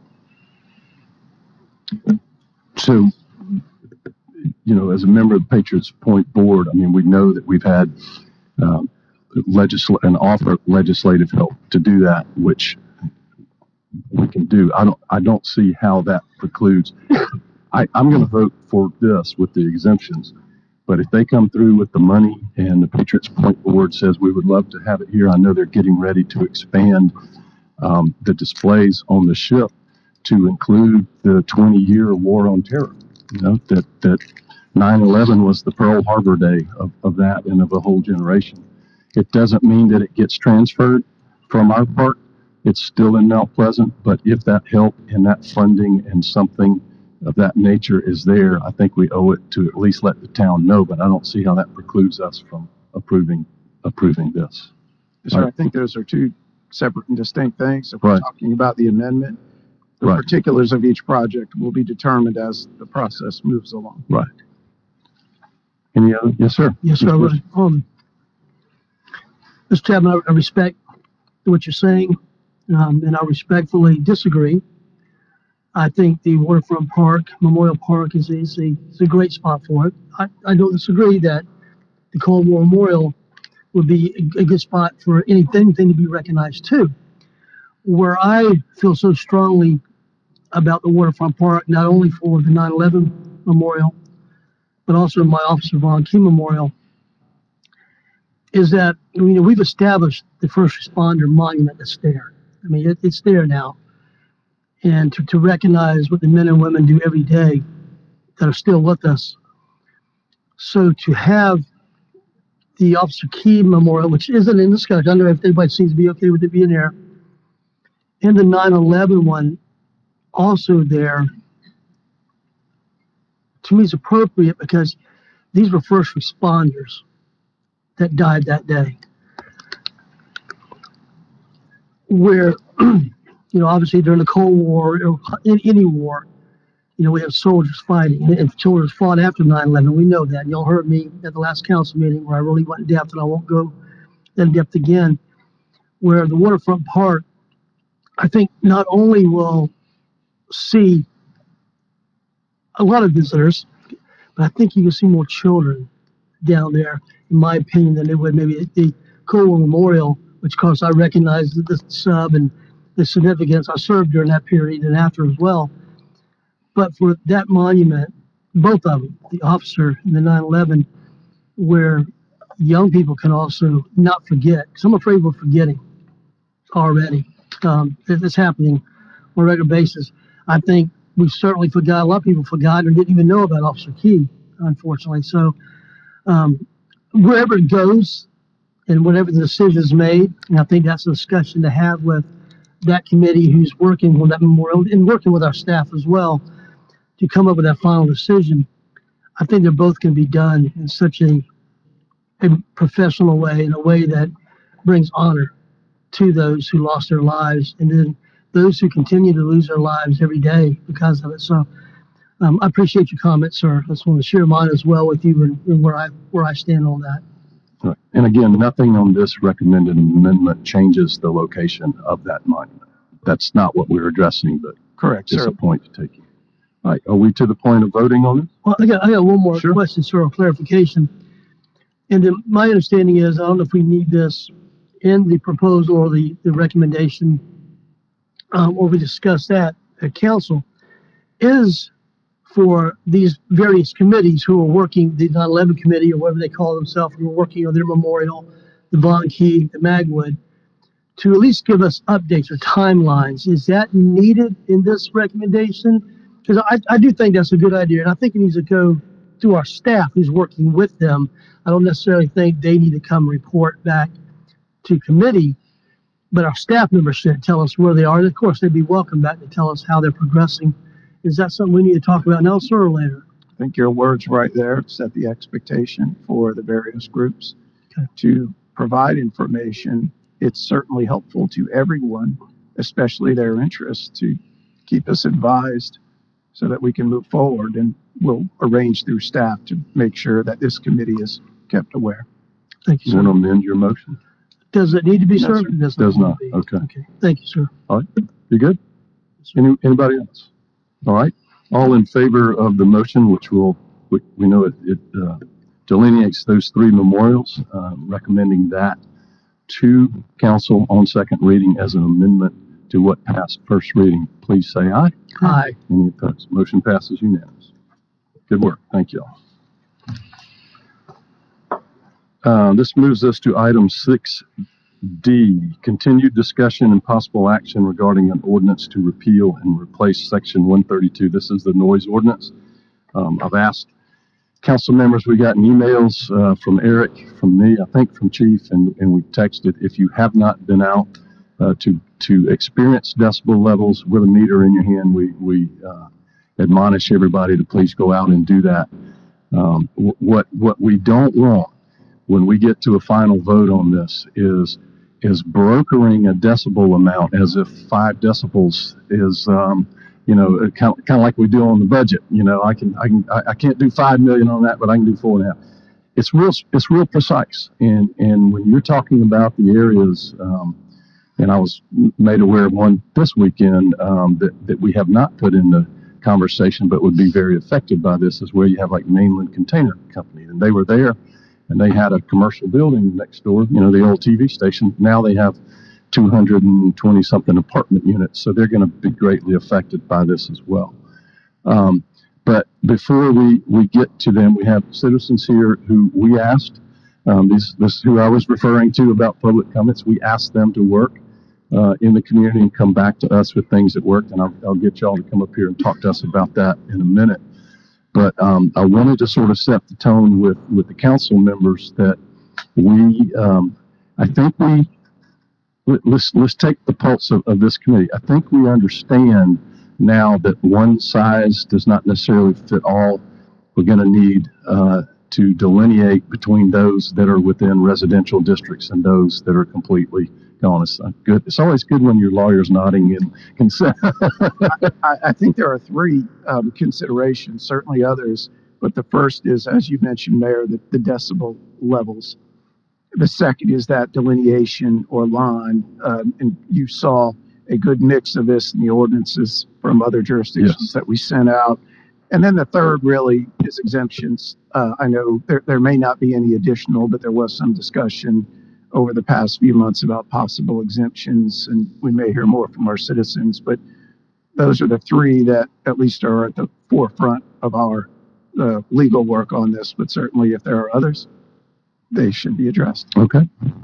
So, you know, as a member of the Patriots Point Board, I mean, we know that we've had um, legisl- an offer of legislative help to do that, which we can do. I don't, I don't see how that precludes. I, I'm going to vote for this with the exemptions, but if they come through with the money and the Patriots Point Board says we would love to have it here, I know they're getting ready to expand um, the displays on the ship to include the twenty-year war on terror. You know, that, that nine eleven was the Pearl Harbor day of, of that and of a whole generation. It doesn't mean that it gets transferred from our park. It's still in Mount Pleasant, but if that help and that funding and something of that nature is there, I think we owe it to at least let the town know, but I don't see how that precludes us from approving approving this. So Right. I think those are two separate and distinct things. If we're Right. talking about the amendment, the Right. particulars of each project will be determined as the process moves along. Right. Any other? Yes, sir. Yes, sir. I would. Um, Mister Chapman, I I respect what you're saying, um, and I respectfully disagree. I think the Waterfront Park, Memorial Park, is, is, a, is a great spot for it. I, I don't disagree that the Cold War Memorial would be a, a good spot for anything, thing to be recognized too. Where I feel so strongly about the Waterfront Park, not only for the nine eleven Memorial, but also my Officer Von Key Memorial, is that, you know, we've established the first responder monument that's there. I mean, it, it's there now. And to, to recognize what the men and women do every day that are still with us. So to have the Officer Key Memorial, which isn't in discussion, I don't know if everybody seems to be okay with it being there, and the nine eleven one also there, to me is appropriate because these were first responders that died that day. Where, you know, obviously during the Cold War, or in any war, you know, we have soldiers fighting, and soldiers fought after nine eleven. We know that. Y'all heard me at the last council meeting where I really went in depth, and I won't go in depth again, where the waterfront park, I think, not only will see a lot of visitors, but I think you can see more children down there, in my opinion, than they would maybe at the Cold War Memorial, which, of course, I recognize the sub and the significance. I served during that period and after as well. But for that monument, both of them, the officer and the nine eleven, where young people can also not forget, because I'm afraid we're forgetting already. Um, it's happening on a regular basis. I think we certainly forgot, a lot of people forgot or didn't even know about Officer Key, unfortunately. So um, wherever it goes and whatever the decision is made, and I think that's a discussion to have with that committee who's working on that memorial and working with our staff as well to come up with that final decision. I think they're both going to be done in such a, a professional way, in a way that brings honor to those who lost their lives, and then those who continue to lose their lives every day because of it. So um, I appreciate your comments, sir. I just want to share mine as well with you and, and where I where I stand on that. Right. And again, nothing on this recommended amendment changes the location of that monument. That's not what we're addressing, but Correct, it's sir. a point to take. All right, are we to the point of voting on this? Well, I got I got one more Sure. question, sir, or clarification. And then my understanding is, I don't know if we need this in the proposal or the, the recommendation, um, or we discuss that at council, is for these various committees who are working, the nine eleven committee or whatever they call themselves, who are working on their memorial, the Von Key, the Magwood, to at least give us updates or timelines. Is that needed in this recommendation? Because I, I do think that's a good idea, and I think it needs to go through our staff who's working with them. I don't necessarily think they need to come report back to committee, but our staff members should tell us where they are. And of course, they'd be welcome back to tell us how they're progressing. Is that something we need to talk about now, sir, or later? I think your words right there set the expectation for the various groups Okay. to provide information. It's certainly helpful to everyone, especially their interests, to keep us advised so that we can move forward, and we'll arrange through staff to make sure that this committee is kept aware. Thank you, You want to sir. amend your motion? Does it need to be, No, sir? sir. It does Does need not. to be. Okay. Okay. Thank you, sir. All right, you good? Any, anybody else? All right, all in favor of the motion, which will, we, we know it, it uh, delineates those three memorials, uh, recommending that to council on second reading as an amendment to what passed first reading, please say aye. Aye. Any opposed? Motion passes unanimous. Good work. Thank you all. Uh, this moves us to item six D, continued discussion and possible action regarding an ordinance to repeal and replace section one thirty-two. This is the noise ordinance. Um, I've asked council members, we got emails uh, from Eric, from me, I think from Chief, and, and we texted. If you have not been out uh, to to experience decibel levels with a meter in your hand, we we uh, admonish everybody to please go out and do that. Um, wh- what what we don't want when we get to a final vote on this is is brokering a decibel amount as if five decibels is um, you know kind of, kind of like we do on the budget. You know, I can I can I, I can't do five million on that, but I can do four and a half. It's real it's real precise, and and when you're talking about the areas. Um, And I was made aware of one this weekend um, that, that we have not put in the conversation, but would be very affected by this, is where you have like Mainland Container Company. And they were there, and they had a commercial building next door, you know, the old T V station. Now they have two hundred twenty something apartment units. So they're going to be greatly affected by this as well. Um, but before we, we get to them, we have citizens here who we asked, um, this, this is who I was referring to about public comments. We asked them to work Uh, in the community and come back to us with things that worked, and I'll, I'll get y'all to come up here and talk to us about that in a minute. But um, I wanted to sort of set the tone with, with the council members that we, um, I think we, let- let's, let's take the pulse of, of this committee. I think we understand now that one size does not necessarily fit all. We're going to need uh, to delineate between those that are within residential districts and those that are completely gone. It's uh, good. It's always good when your lawyer's nodding in consent. I, I think there are three um, considerations, certainly others, but the first is, as you mentioned, Mayor, the, the decibel levels. The second is that delineation or line, um, and you saw a good mix of this in the ordinances from other jurisdictions Yes. that we sent out. And then the third really is exemptions. Uh, I know there, there may not be any additional, but there was some discussion over the past few months about possible exemptions, and we may hear more from our citizens, but those are the three that at least are at the forefront of our uh, legal work on this, but certainly if there are others, they should be addressed. Okay.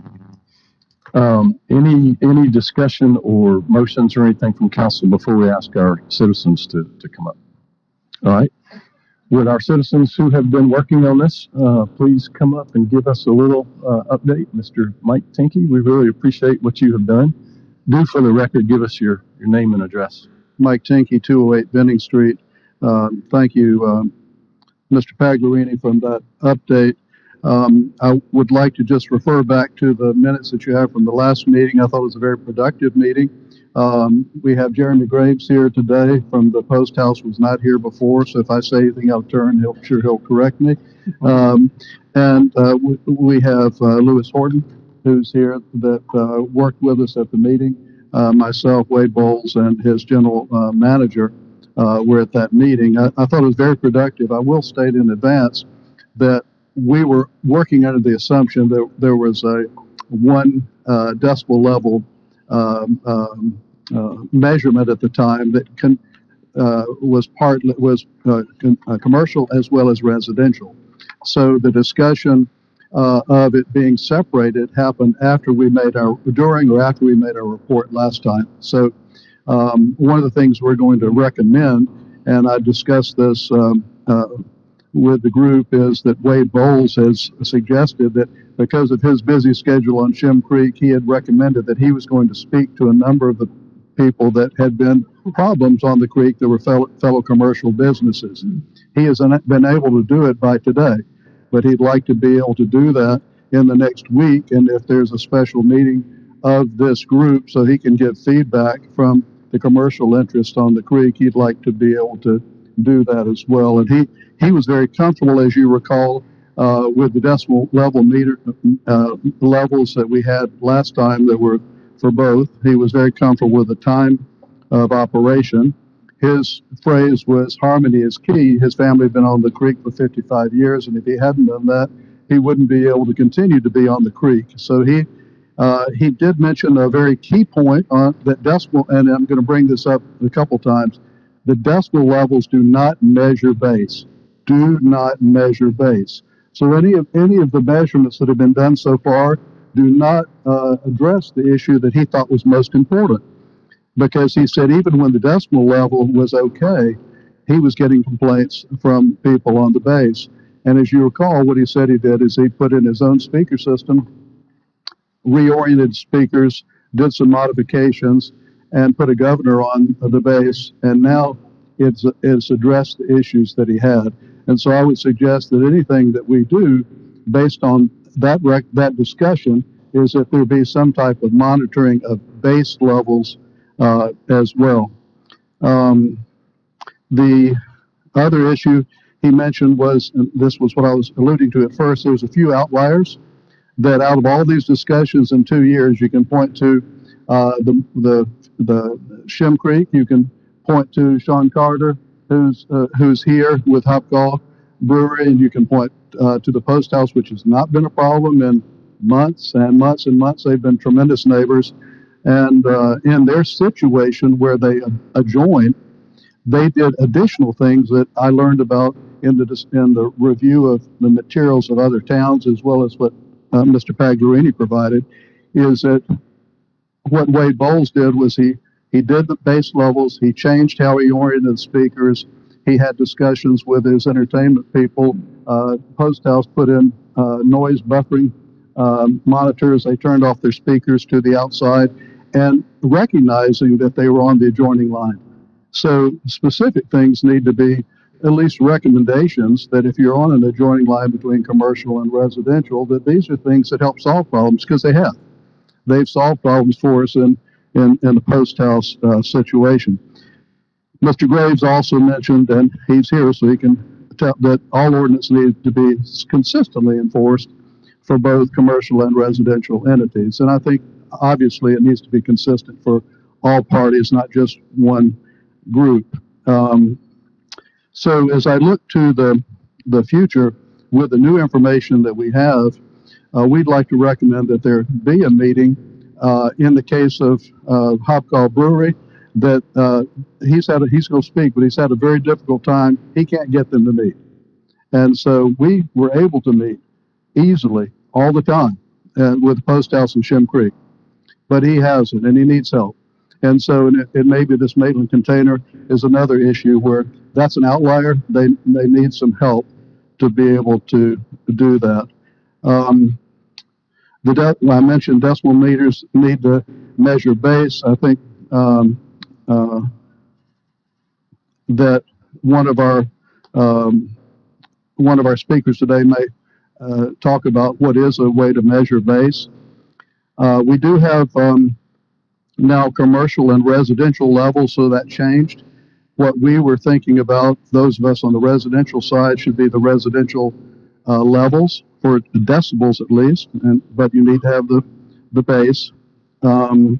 Um, any, any discussion or motions or anything from council before we ask our citizens to, to come up? All right. Would our citizens who have been working on this, uh, please come up and give us a little, uh, update? Mister Mike Tinkey, we really appreciate what you have done. Do for the record, give us your, your name and address. Mike Tinkey, two oh eight Benning Street. Um, thank you, um, Mister Pagliarini, from that update. Um, I would like to just refer back to the minutes that you have from the last meeting. I thought it was a very productive meeting. Um, we have Jeremy Graves here today from the Post House, was not here before, so if I say anything out of turn, he'll, sure he'll correct me. Um, and uh, we, we have uh, Lewis Horton, who's here, that uh, worked with us at the meeting. Uh, myself, Wade Bowles, and his general uh, manager uh, were at that meeting. I, I thought it was very productive. I will state in advance that we were working under the assumption that there was a one uh, decibel level um, um, uh, measurement at the time that con, uh, was part was uh, con, uh, commercial as well as residential. So the discussion uh, of it being separated happened after we made our during or after we made our report last time. So um, one of the things we're going to recommend, and I discussed this um, uh, with the group, is that Wade Bowles has suggested that because of his busy schedule on Shem Creek, he had recommended that he was going to speak to a number of the people that had been problems on the creek that were fellow, fellow commercial businesses. He has been able to do it by today, but he'd like to be able to do that in the next week, and if there's a special meeting of this group so he can get feedback from the commercial interest on the creek, he'd like to be able to do that as well. And he, he was very comfortable, as you recall, uh, with the decimal level meter uh, levels that we had last time that were for both. He was very comfortable with the time of operation. His phrase was harmony is key. His family had been on the creek for fifty-five years, and if he hadn't done that, he wouldn't be able to continue to be on the creek. So he uh, he did mention a very key point on that decibel, and I'm going to bring this up a couple times. The decibel levels do not measure bass. Do not measure bass. So any of any of the measurements that have been done so far do not uh, address the issue that he thought was most important. Because he said even when the decibel level was okay, he was getting complaints from people on the bass. And as you recall, what he said he did is he put in his own speaker system, reoriented speakers, did some modifications, and put a governor on the bass, and now it's, it's addressed the issues that he had. And so I would suggest that anything that we do based on that rec that discussion is that there be some type of monitoring of bass levels uh, as well. Um, the other issue he mentioned was, and this was what I was alluding to at first, there's a few outliers that out of all these discussions in two years, you can point to uh, the, the, the Shem Creek, you can point to Sean Carter, who's, uh, who's here with Hopgall Brewery, and you can point uh, to the Post House, which has not been a problem in months and months and months. They've been tremendous neighbors. And uh, in their situation where they adjoin, they did additional things that I learned about in the, in the review of the materials of other towns, as well as what uh, Mister Pagliarini provided, is that what Wade Bowles did was he, he did the bass levels, he changed how he oriented the speakers, he had discussions with his entertainment people. Uh, Post House put in uh, noise buffering um, monitors. They turned off their speakers to the outside, and recognizing that they were on the adjoining line. So specific things need to be at least recommendations that if you're on an adjoining line between commercial and residential, that these are things that help solve problems, because they have. They've solved problems for us in, in, in the Post House uh, situation. Mister Graves also mentioned, and he's here so he can tell, that all ordinance need to be consistently enforced for both commercial and residential entities. And I think obviously it needs to be consistent for all parties, not just one group. Um, so as I look to the, the future with the new information that we have, uh, we'd like to recommend that there be a meeting uh, in the case of uh, Hopcall Brewery, that uh, he's had a, he's going to speak, but he's had a very difficult time. He can't get them to meet. And so we were able to meet easily all the time uh, with the Post House in Shem Creek, but he hasn't, and he needs help. And so and it, it maybe this Maitland container is another issue where that's an outlier. They, they need some help to be able to do that. Um, the de- well, I mentioned decimal meters need to measure base. I think um, uh, that one of our um, one of our speakers today may uh, talk about what is a way to measure base. Uh, we do have um, now commercial and residential levels, so that changed. What we were thinking about, those of us on the residential side, should be the residential uh, levels for decibels at least, and but you need to have the the base. Um,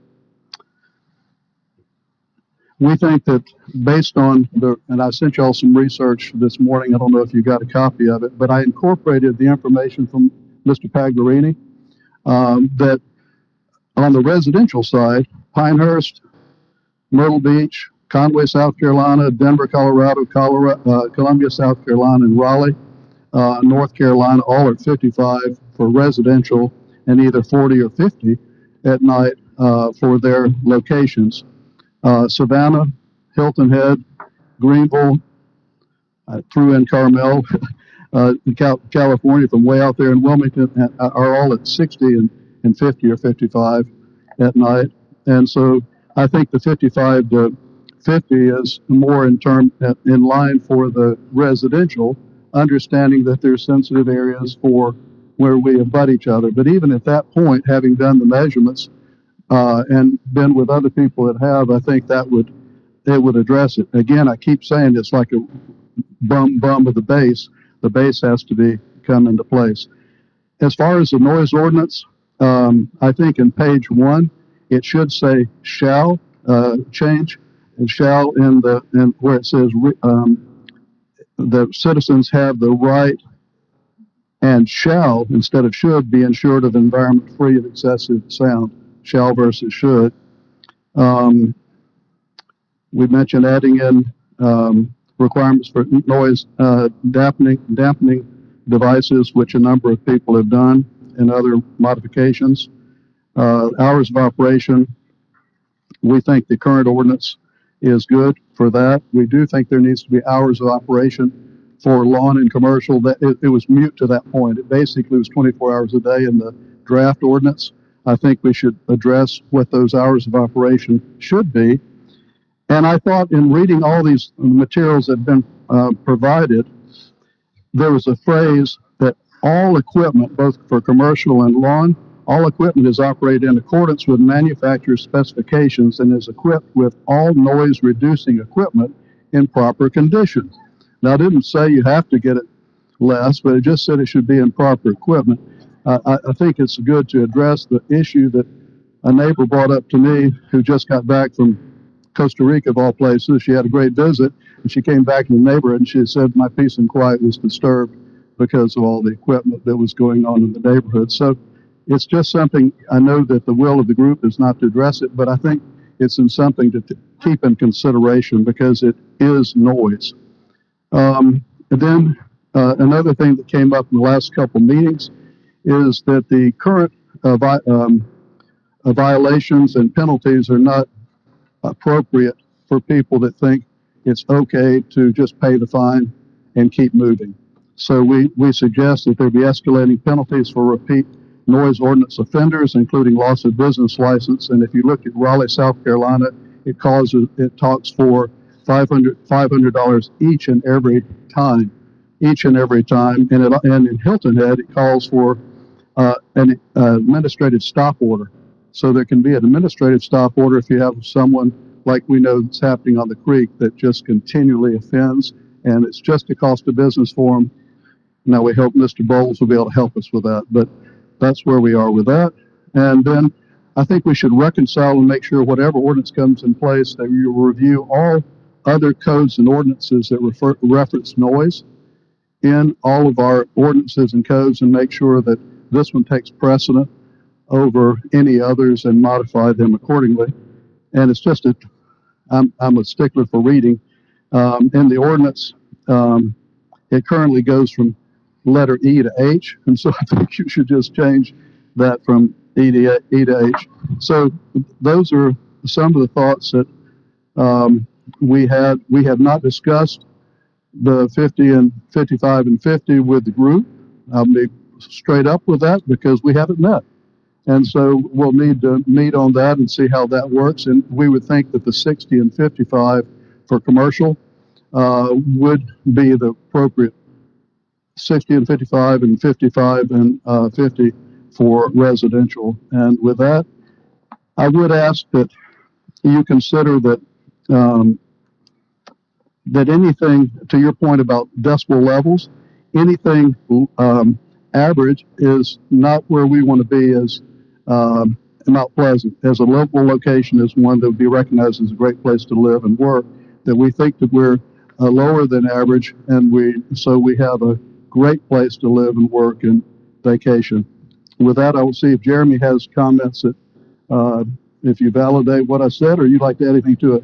we think that based on the, and I sent y'all some research this morning. I don't know if you got a copy of it, but I incorporated the information from Mister Paglarini um, that on the residential side, Pinehurst, Myrtle Beach, Conway, South Carolina, Denver, Colorado, Colorado uh, Columbia, South Carolina, and Raleigh, uh, North Carolina, all at fifty-five for residential and either forty or fifty at night uh, for their locations. Uh, Savannah, Hilton Head, Greenville, uh, through in Carmel, uh, Cal- California, from way out there in Wilmington, uh, are all at sixty and, and fifty or fifty-five at night. And so I think the fifty-five to fifty is more in term in line for the residential, understanding that there's sensitive areas for where we abut each other. But even at that point, having done the measurements uh, and been with other people that have, I think that would it would address it. Again, I keep saying it's like a bum bum of the base. The base has to be come into place. As far as the noise ordinance, um, I think in page one it should say shall uh, change. And shall in the in where it says um, the citizens have the right and shall instead of should be ensured of environment free of excessive sound. Shall versus should. Um, we mentioned adding in um, requirements for noise uh, dampening dampening devices, which a number of people have done, and other modifications. Uh, hours of operation. We think the current ordinance is good for that. We do think there needs to be hours of operation for lawn and commercial. That it, it was mute to that point. It basically was twenty-four hours a day in the draft ordinance. I think we should address what those hours of operation should be. And I thought in reading all these materials that have been uh, provided, there was a phrase that all equipment, both for commercial and lawn, all equipment is operated in accordance with manufacturer's specifications and is equipped with all noise-reducing equipment in proper condition. Now, I didn't say you have to get it less, but it just said it should be in proper equipment. Uh, I, I think it's good to address the issue that a neighbor brought up to me who just got back from Costa Rica, of all places. She had a great visit, and she came back to the neighborhood, and she said my peace and quiet was disturbed because of all the equipment that was going on in the neighborhood. So it's just something, I know that the will of the group is not to address it, but I think it's in something to t- keep in consideration because it is noise. Um, and then uh, another thing that came up in the last couple meetings is that the current uh, vi- um, uh, violations and penalties are not appropriate for people that think it's okay to just pay the fine and keep moving. So we, we suggest that there be escalating penalties for repeat noise ordinance offenders, including loss of business license. And if you look at Raleigh, South Carolina, it causes, it talks for five hundred dollars each and every time, each and every time. And, it, and in Hilton Head, it calls for uh, an uh, administrative stop order. So there can be an administrative stop order if you have someone like we know that's happening on the creek that just continually offends, and it's just a cost of business for them. Now we hope Mister Bowles will be able to help us with that, but that's where we are with that. And then I think we should reconcile and make sure whatever ordinance comes in place that you review all other codes and ordinances that refer, reference noise in all of our ordinances and codes, and make sure that this one takes precedent over any others and modify them accordingly. And it's just a, I'm, I'm a stickler for reading. Um, in the ordinance, um, it currently goes from letter E to H, and so I think you should just change that from E to, e to H. So those are some of the thoughts that um, we had. We have not discussed the fifty and fifty-five and fifty with the group. I'll be straight up with that because we haven't met. And so we'll need to meet on that and see how that works. And we would think that the sixty and fifty-five for commercial uh, would be the appropriate sixty and fifty-five and fifty-five and uh, fifty for residential. And with that, I would ask that you consider that um, that anything, to your point about decibel levels, anything um, average is not where we want to be as um, Mount Pleasant. As a local location, is one that would be recognized as a great place to live and work, that we think that we're uh, lower than average, and we so we have a great place to live and work and vacation. With that, I will see if Jeremy has comments that, uh, if you validate what I said, or you'd like to add anything to it.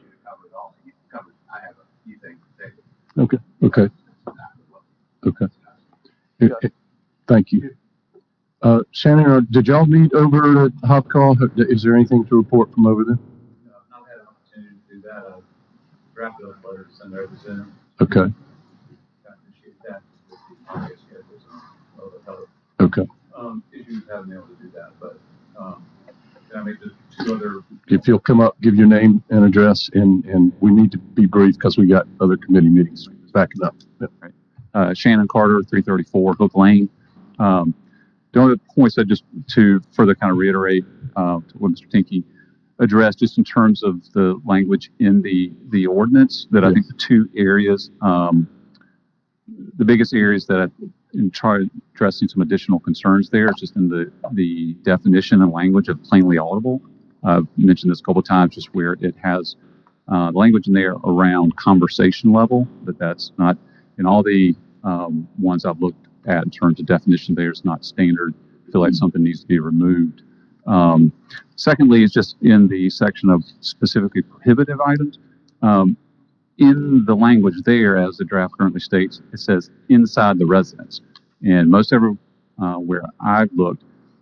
Okay. Okay. Okay. It- it- Thank you. Uh, Shannon, or did y'all meet over at Hopcall? Is there anything to report from over there? No, I've not had an opportunity to do that. I drafted a letter to send over to them. Okay. I appreciate that. With the obvious schedules and other, Okay. um, issues haven't been able to do that, but, um, can I make just two other? If you'll come up, give your name and address, and, and we need to be brief because we got other committee meetings backing up. Yep. Uh, Shannon Carter, three thirty-four Hook Lane. Um, the only points that just to further kind of reiterate uh, to what Mister Tinky addressed, just in terms of the language in the the ordinance, that I Yes. think the two areas, um, the biggest areas that I in try addressing some additional concerns there, just in the the definition and language of plainly audible. I've mentioned this a couple of times, just where it has uh, language in there around conversation level, but that's not in all the um, ones I've looked at in terms of definition. There is not standard. I feel like something needs to be removed. Um, secondly, is just in the section of specifically prohibitive items. Um, in the language there, as the draft currently states, it says inside the residence. And most every uh, where I've looked,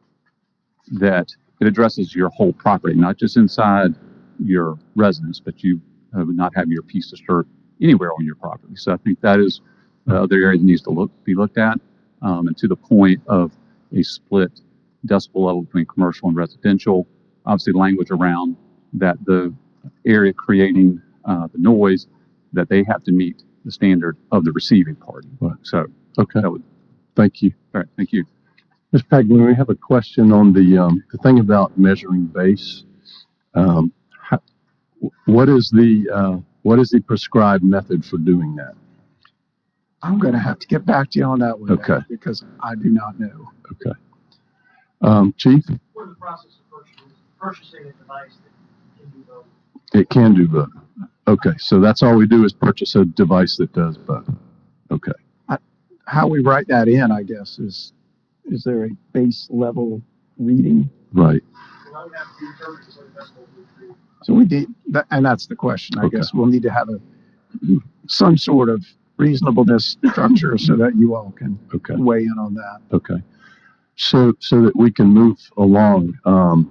that it addresses your whole property, not just inside your residence, but you uh, would not have your piece disturbed anywhere on your property. So I think that is the other area that needs to look be looked at. Um, and to the point of a split decibel level between commercial and residential, obviously language around that the area creating uh, the noise, that they have to meet the standard of the receiving party. Right. So, Okay. that would, Thank you. all right, thank you. Miz Pagler, we have a question on the, um, the thing about measuring base. Um, how, what is the, uh, what is the prescribed method for doing that? I'm going to have to get back to you on that one. Okay. Because I do not know. Okay. Um, Chief, We're in the process of purchasing, purchasing a device that can do both. it can do both. Okay, so that's all we do is purchase a device that does both. Okay. How we write that in, I guess, is, is there a base level reading? Right. And I would have to determine to say that's what we do. So we need, that, and that's the question. I Okay. guess we'll need to have a, some sort of reasonableness structure so that you all can Okay. weigh in on that. Okay. So, so that we can move along, um,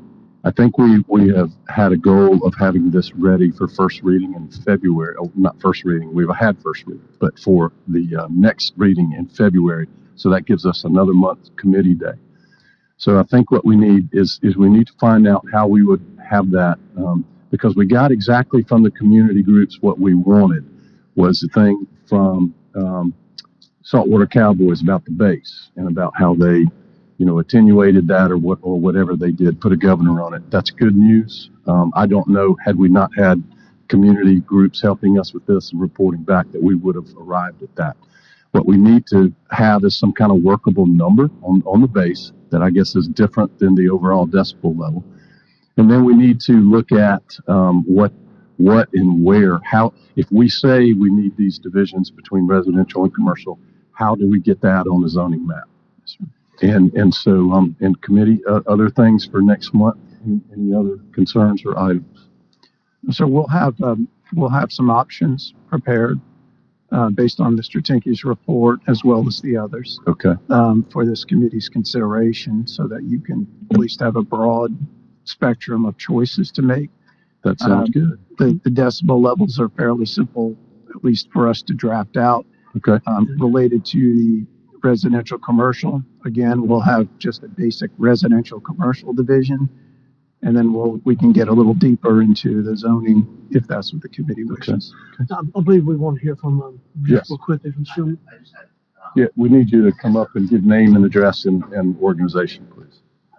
I think we, we have had a goal of having this ready for first reading in February. Oh, not first reading, we've had first reading, but for the uh, next reading in February. So that gives us another month committee day. So I think what we need is, is we need to find out how we would have that, um, because we got exactly from the community groups what we wanted was the thing from um, Saltwater Cowboys about the base and about how they, you know, attenuated that or what or whatever they did, put a governor on it. That's good news. Um, I don't know, had we not had community groups helping us with this and reporting back, that we would have arrived at that. What we need to have is some kind of workable number on, on the base that I guess is different than the overall decibel level. And then we need to look at um, what, what and where, how, if we say we need these divisions between residential and commercial, how do we get that on the zoning map? And, and so, um, in committee, uh, other things for next month, any, any other concerns or items? So we'll have, um, we'll have some options prepared, uh, based on Mister Tinky's report as well as the others, Okay. um, for this committee's consideration so that you can at least have a broad spectrum of choices to make. That sounds Um, good. The, the decibel levels are fairly simple, at least for us to draft out. Okay. Um, related to the residential commercial, again, we'll have just a basic residential commercial division. And then we'll, we can get a little deeper into the zoning if that's what the committee wishes. I I believe we want to hear from, um, Yes. just real quickly from Schuman. Yeah, we need you to come up and give name and address and, and organization, please.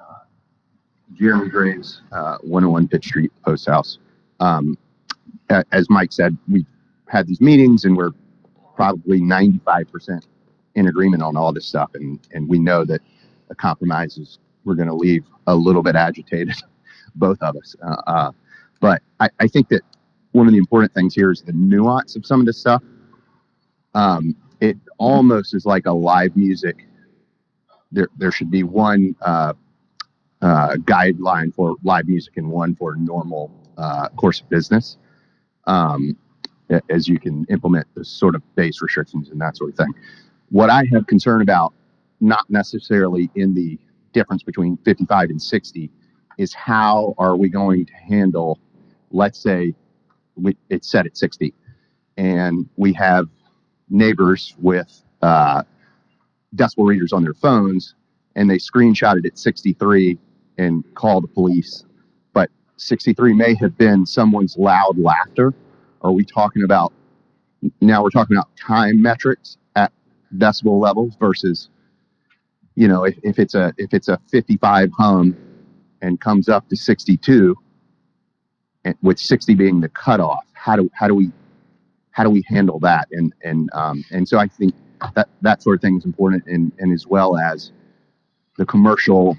Jeremy Graves, uh, one oh one Pitt Street, Post House. Um, a- as Mike said, we've had these meetings and we're probably ninety-five percent in agreement on all this stuff. And, and we know that a compromise is, we're going to leave a little bit agitated, both of us. Uh, uh, but I, I think that one of the important things here is the nuance of some of this stuff. Um, it almost is like a live music. There, there should be one, uh, uh, guideline for live music and one for normal uh, course of business, um, a- as you can implement the sort of base restrictions and that sort of thing. What I have concern about, not necessarily in the difference between fifty-five and sixty, is how are we going to handle, let's say we, it's set at sixty and we have neighbors with uh, decibel readers on their phones and they screenshot it at sixty-three and call the police, but sixty-three may have been someone's loud laughter. Are we talking about, now we're talking about time metrics at decibel levels versus, you know, if, if it's a, if it's a fifty-five hum and comes up to sixty-two, and with sixty being the cutoff, how do, how do we, how do we handle that? And, and, um, and so I think that, that sort of thing is important, and, and as well as the commercial,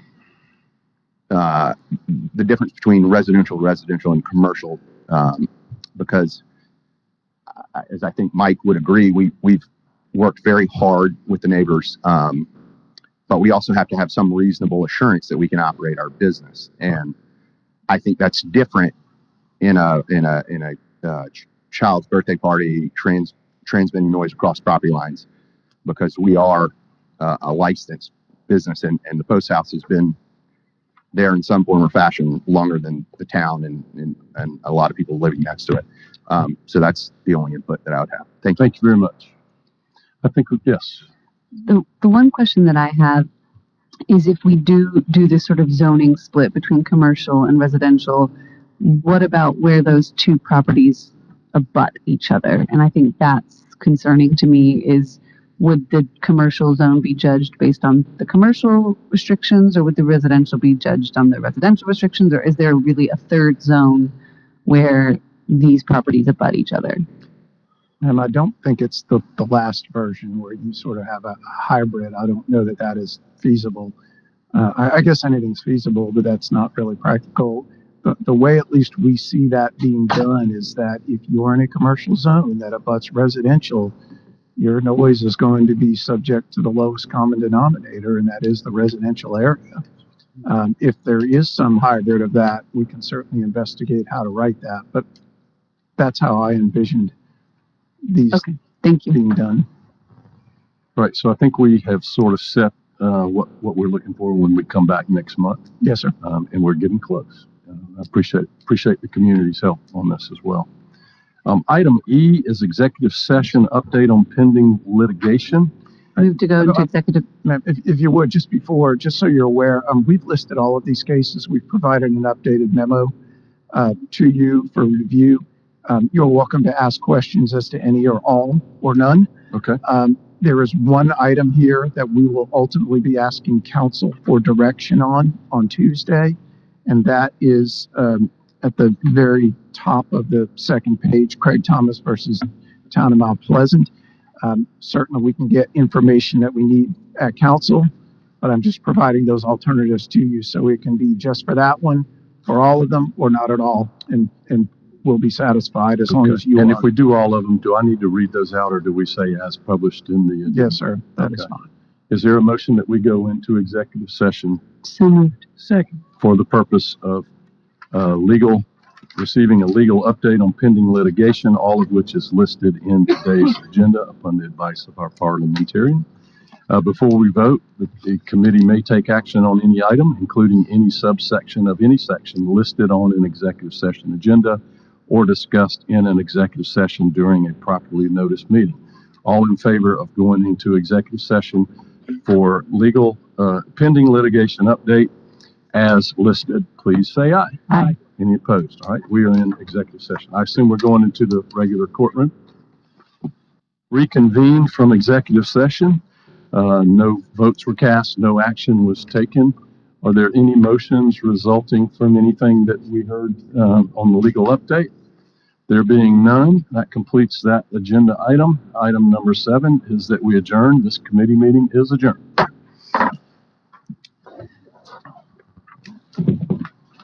uh, the difference between residential, residential and commercial, um, because uh, as I think Mike would agree, we, we've worked very hard with the neighbors, um, but we also have to have some reasonable assurance that we can operate our business. And I think that's different in a, in a, in a, uh, ch- child's birthday party, trans, transmitting noise across property lines, because we are uh, a licensed business, and, and the post house has been there in some form or fashion longer than the town and, and, and a lot of people living next to it. Um, so that's the only input that I would have. Thank you. Thank you very much. I think, we- yes. The, the one question that I have is, if we do do this sort of zoning split between commercial and residential, what about where those two properties abut each other? And I think that's concerning to me. Is, would the commercial zone be judged based on the commercial restrictions, or would the residential be judged on the residential restrictions, or is there really a third zone where these properties abut each other? And I don't think it's the, the last version where you sort of have a hybrid. I don't know that that is feasible. Uh, I, I guess anything's feasible, but that's not really practical. The, the way at least we see that being done is that if you're in a commercial zone that abuts residential, your noise is going to be subject to the lowest common denominator, and that is the residential area. Um, if there is some hybrid of that, we can certainly investigate how to write that, but that's how I envisioned these Okay, thank you. being done. Right. So I think we have sort of set uh, what what we're looking for when we come back next month, Yes, sir. um, and we're getting close. I appreciate, appreciate the community's help on this as well. Um, item E is executive session update on pending litigation. Move to go into executive. Ma'am, if, if you would, just before, just so you're aware, um, we've listed all of these cases. We've provided an updated memo uh, to you for review. Um, you're welcome to ask questions as to any or all or none. Okay. Um, there is one item here that we will ultimately be asking council for direction on on Tuesday, and that is um, at the very top of the second page, Craig Thomas versus Town of Mount Pleasant. Um, certainly we can get information that we need at council, but I'm just providing those alternatives to you so it can be just for that one, for all of them, or not at all, and, and we'll be satisfied as long Okay. as you And are. if we do all of them, do I need to read those out, or do we say as published in the? Yes, sir, that is Okay. fine. Is there a motion that we go into executive session So moved. Second. for the purpose of uh, legal, receiving a legal update on pending litigation, all of which is listed in today's agenda upon the advice of our parliamentarian? Uh, before we vote, the, the committee may take action on any item, including any subsection of any section listed on an executive session agenda or discussed in an executive session during a properly noticed meeting. All in favor of going into executive session for legal, uh, pending litigation update as listed, please say aye. Aye. Any opposed? All right, we are in executive session. I assume we're going into the regular courtroom. Reconvene from executive session. Uh, no votes were cast, no action was taken. Are there any motions resulting from anything that we heard uh, on the legal update? There being none, that completes that agenda item. Item number seven is that we adjourn. This committee meeting is adjourned.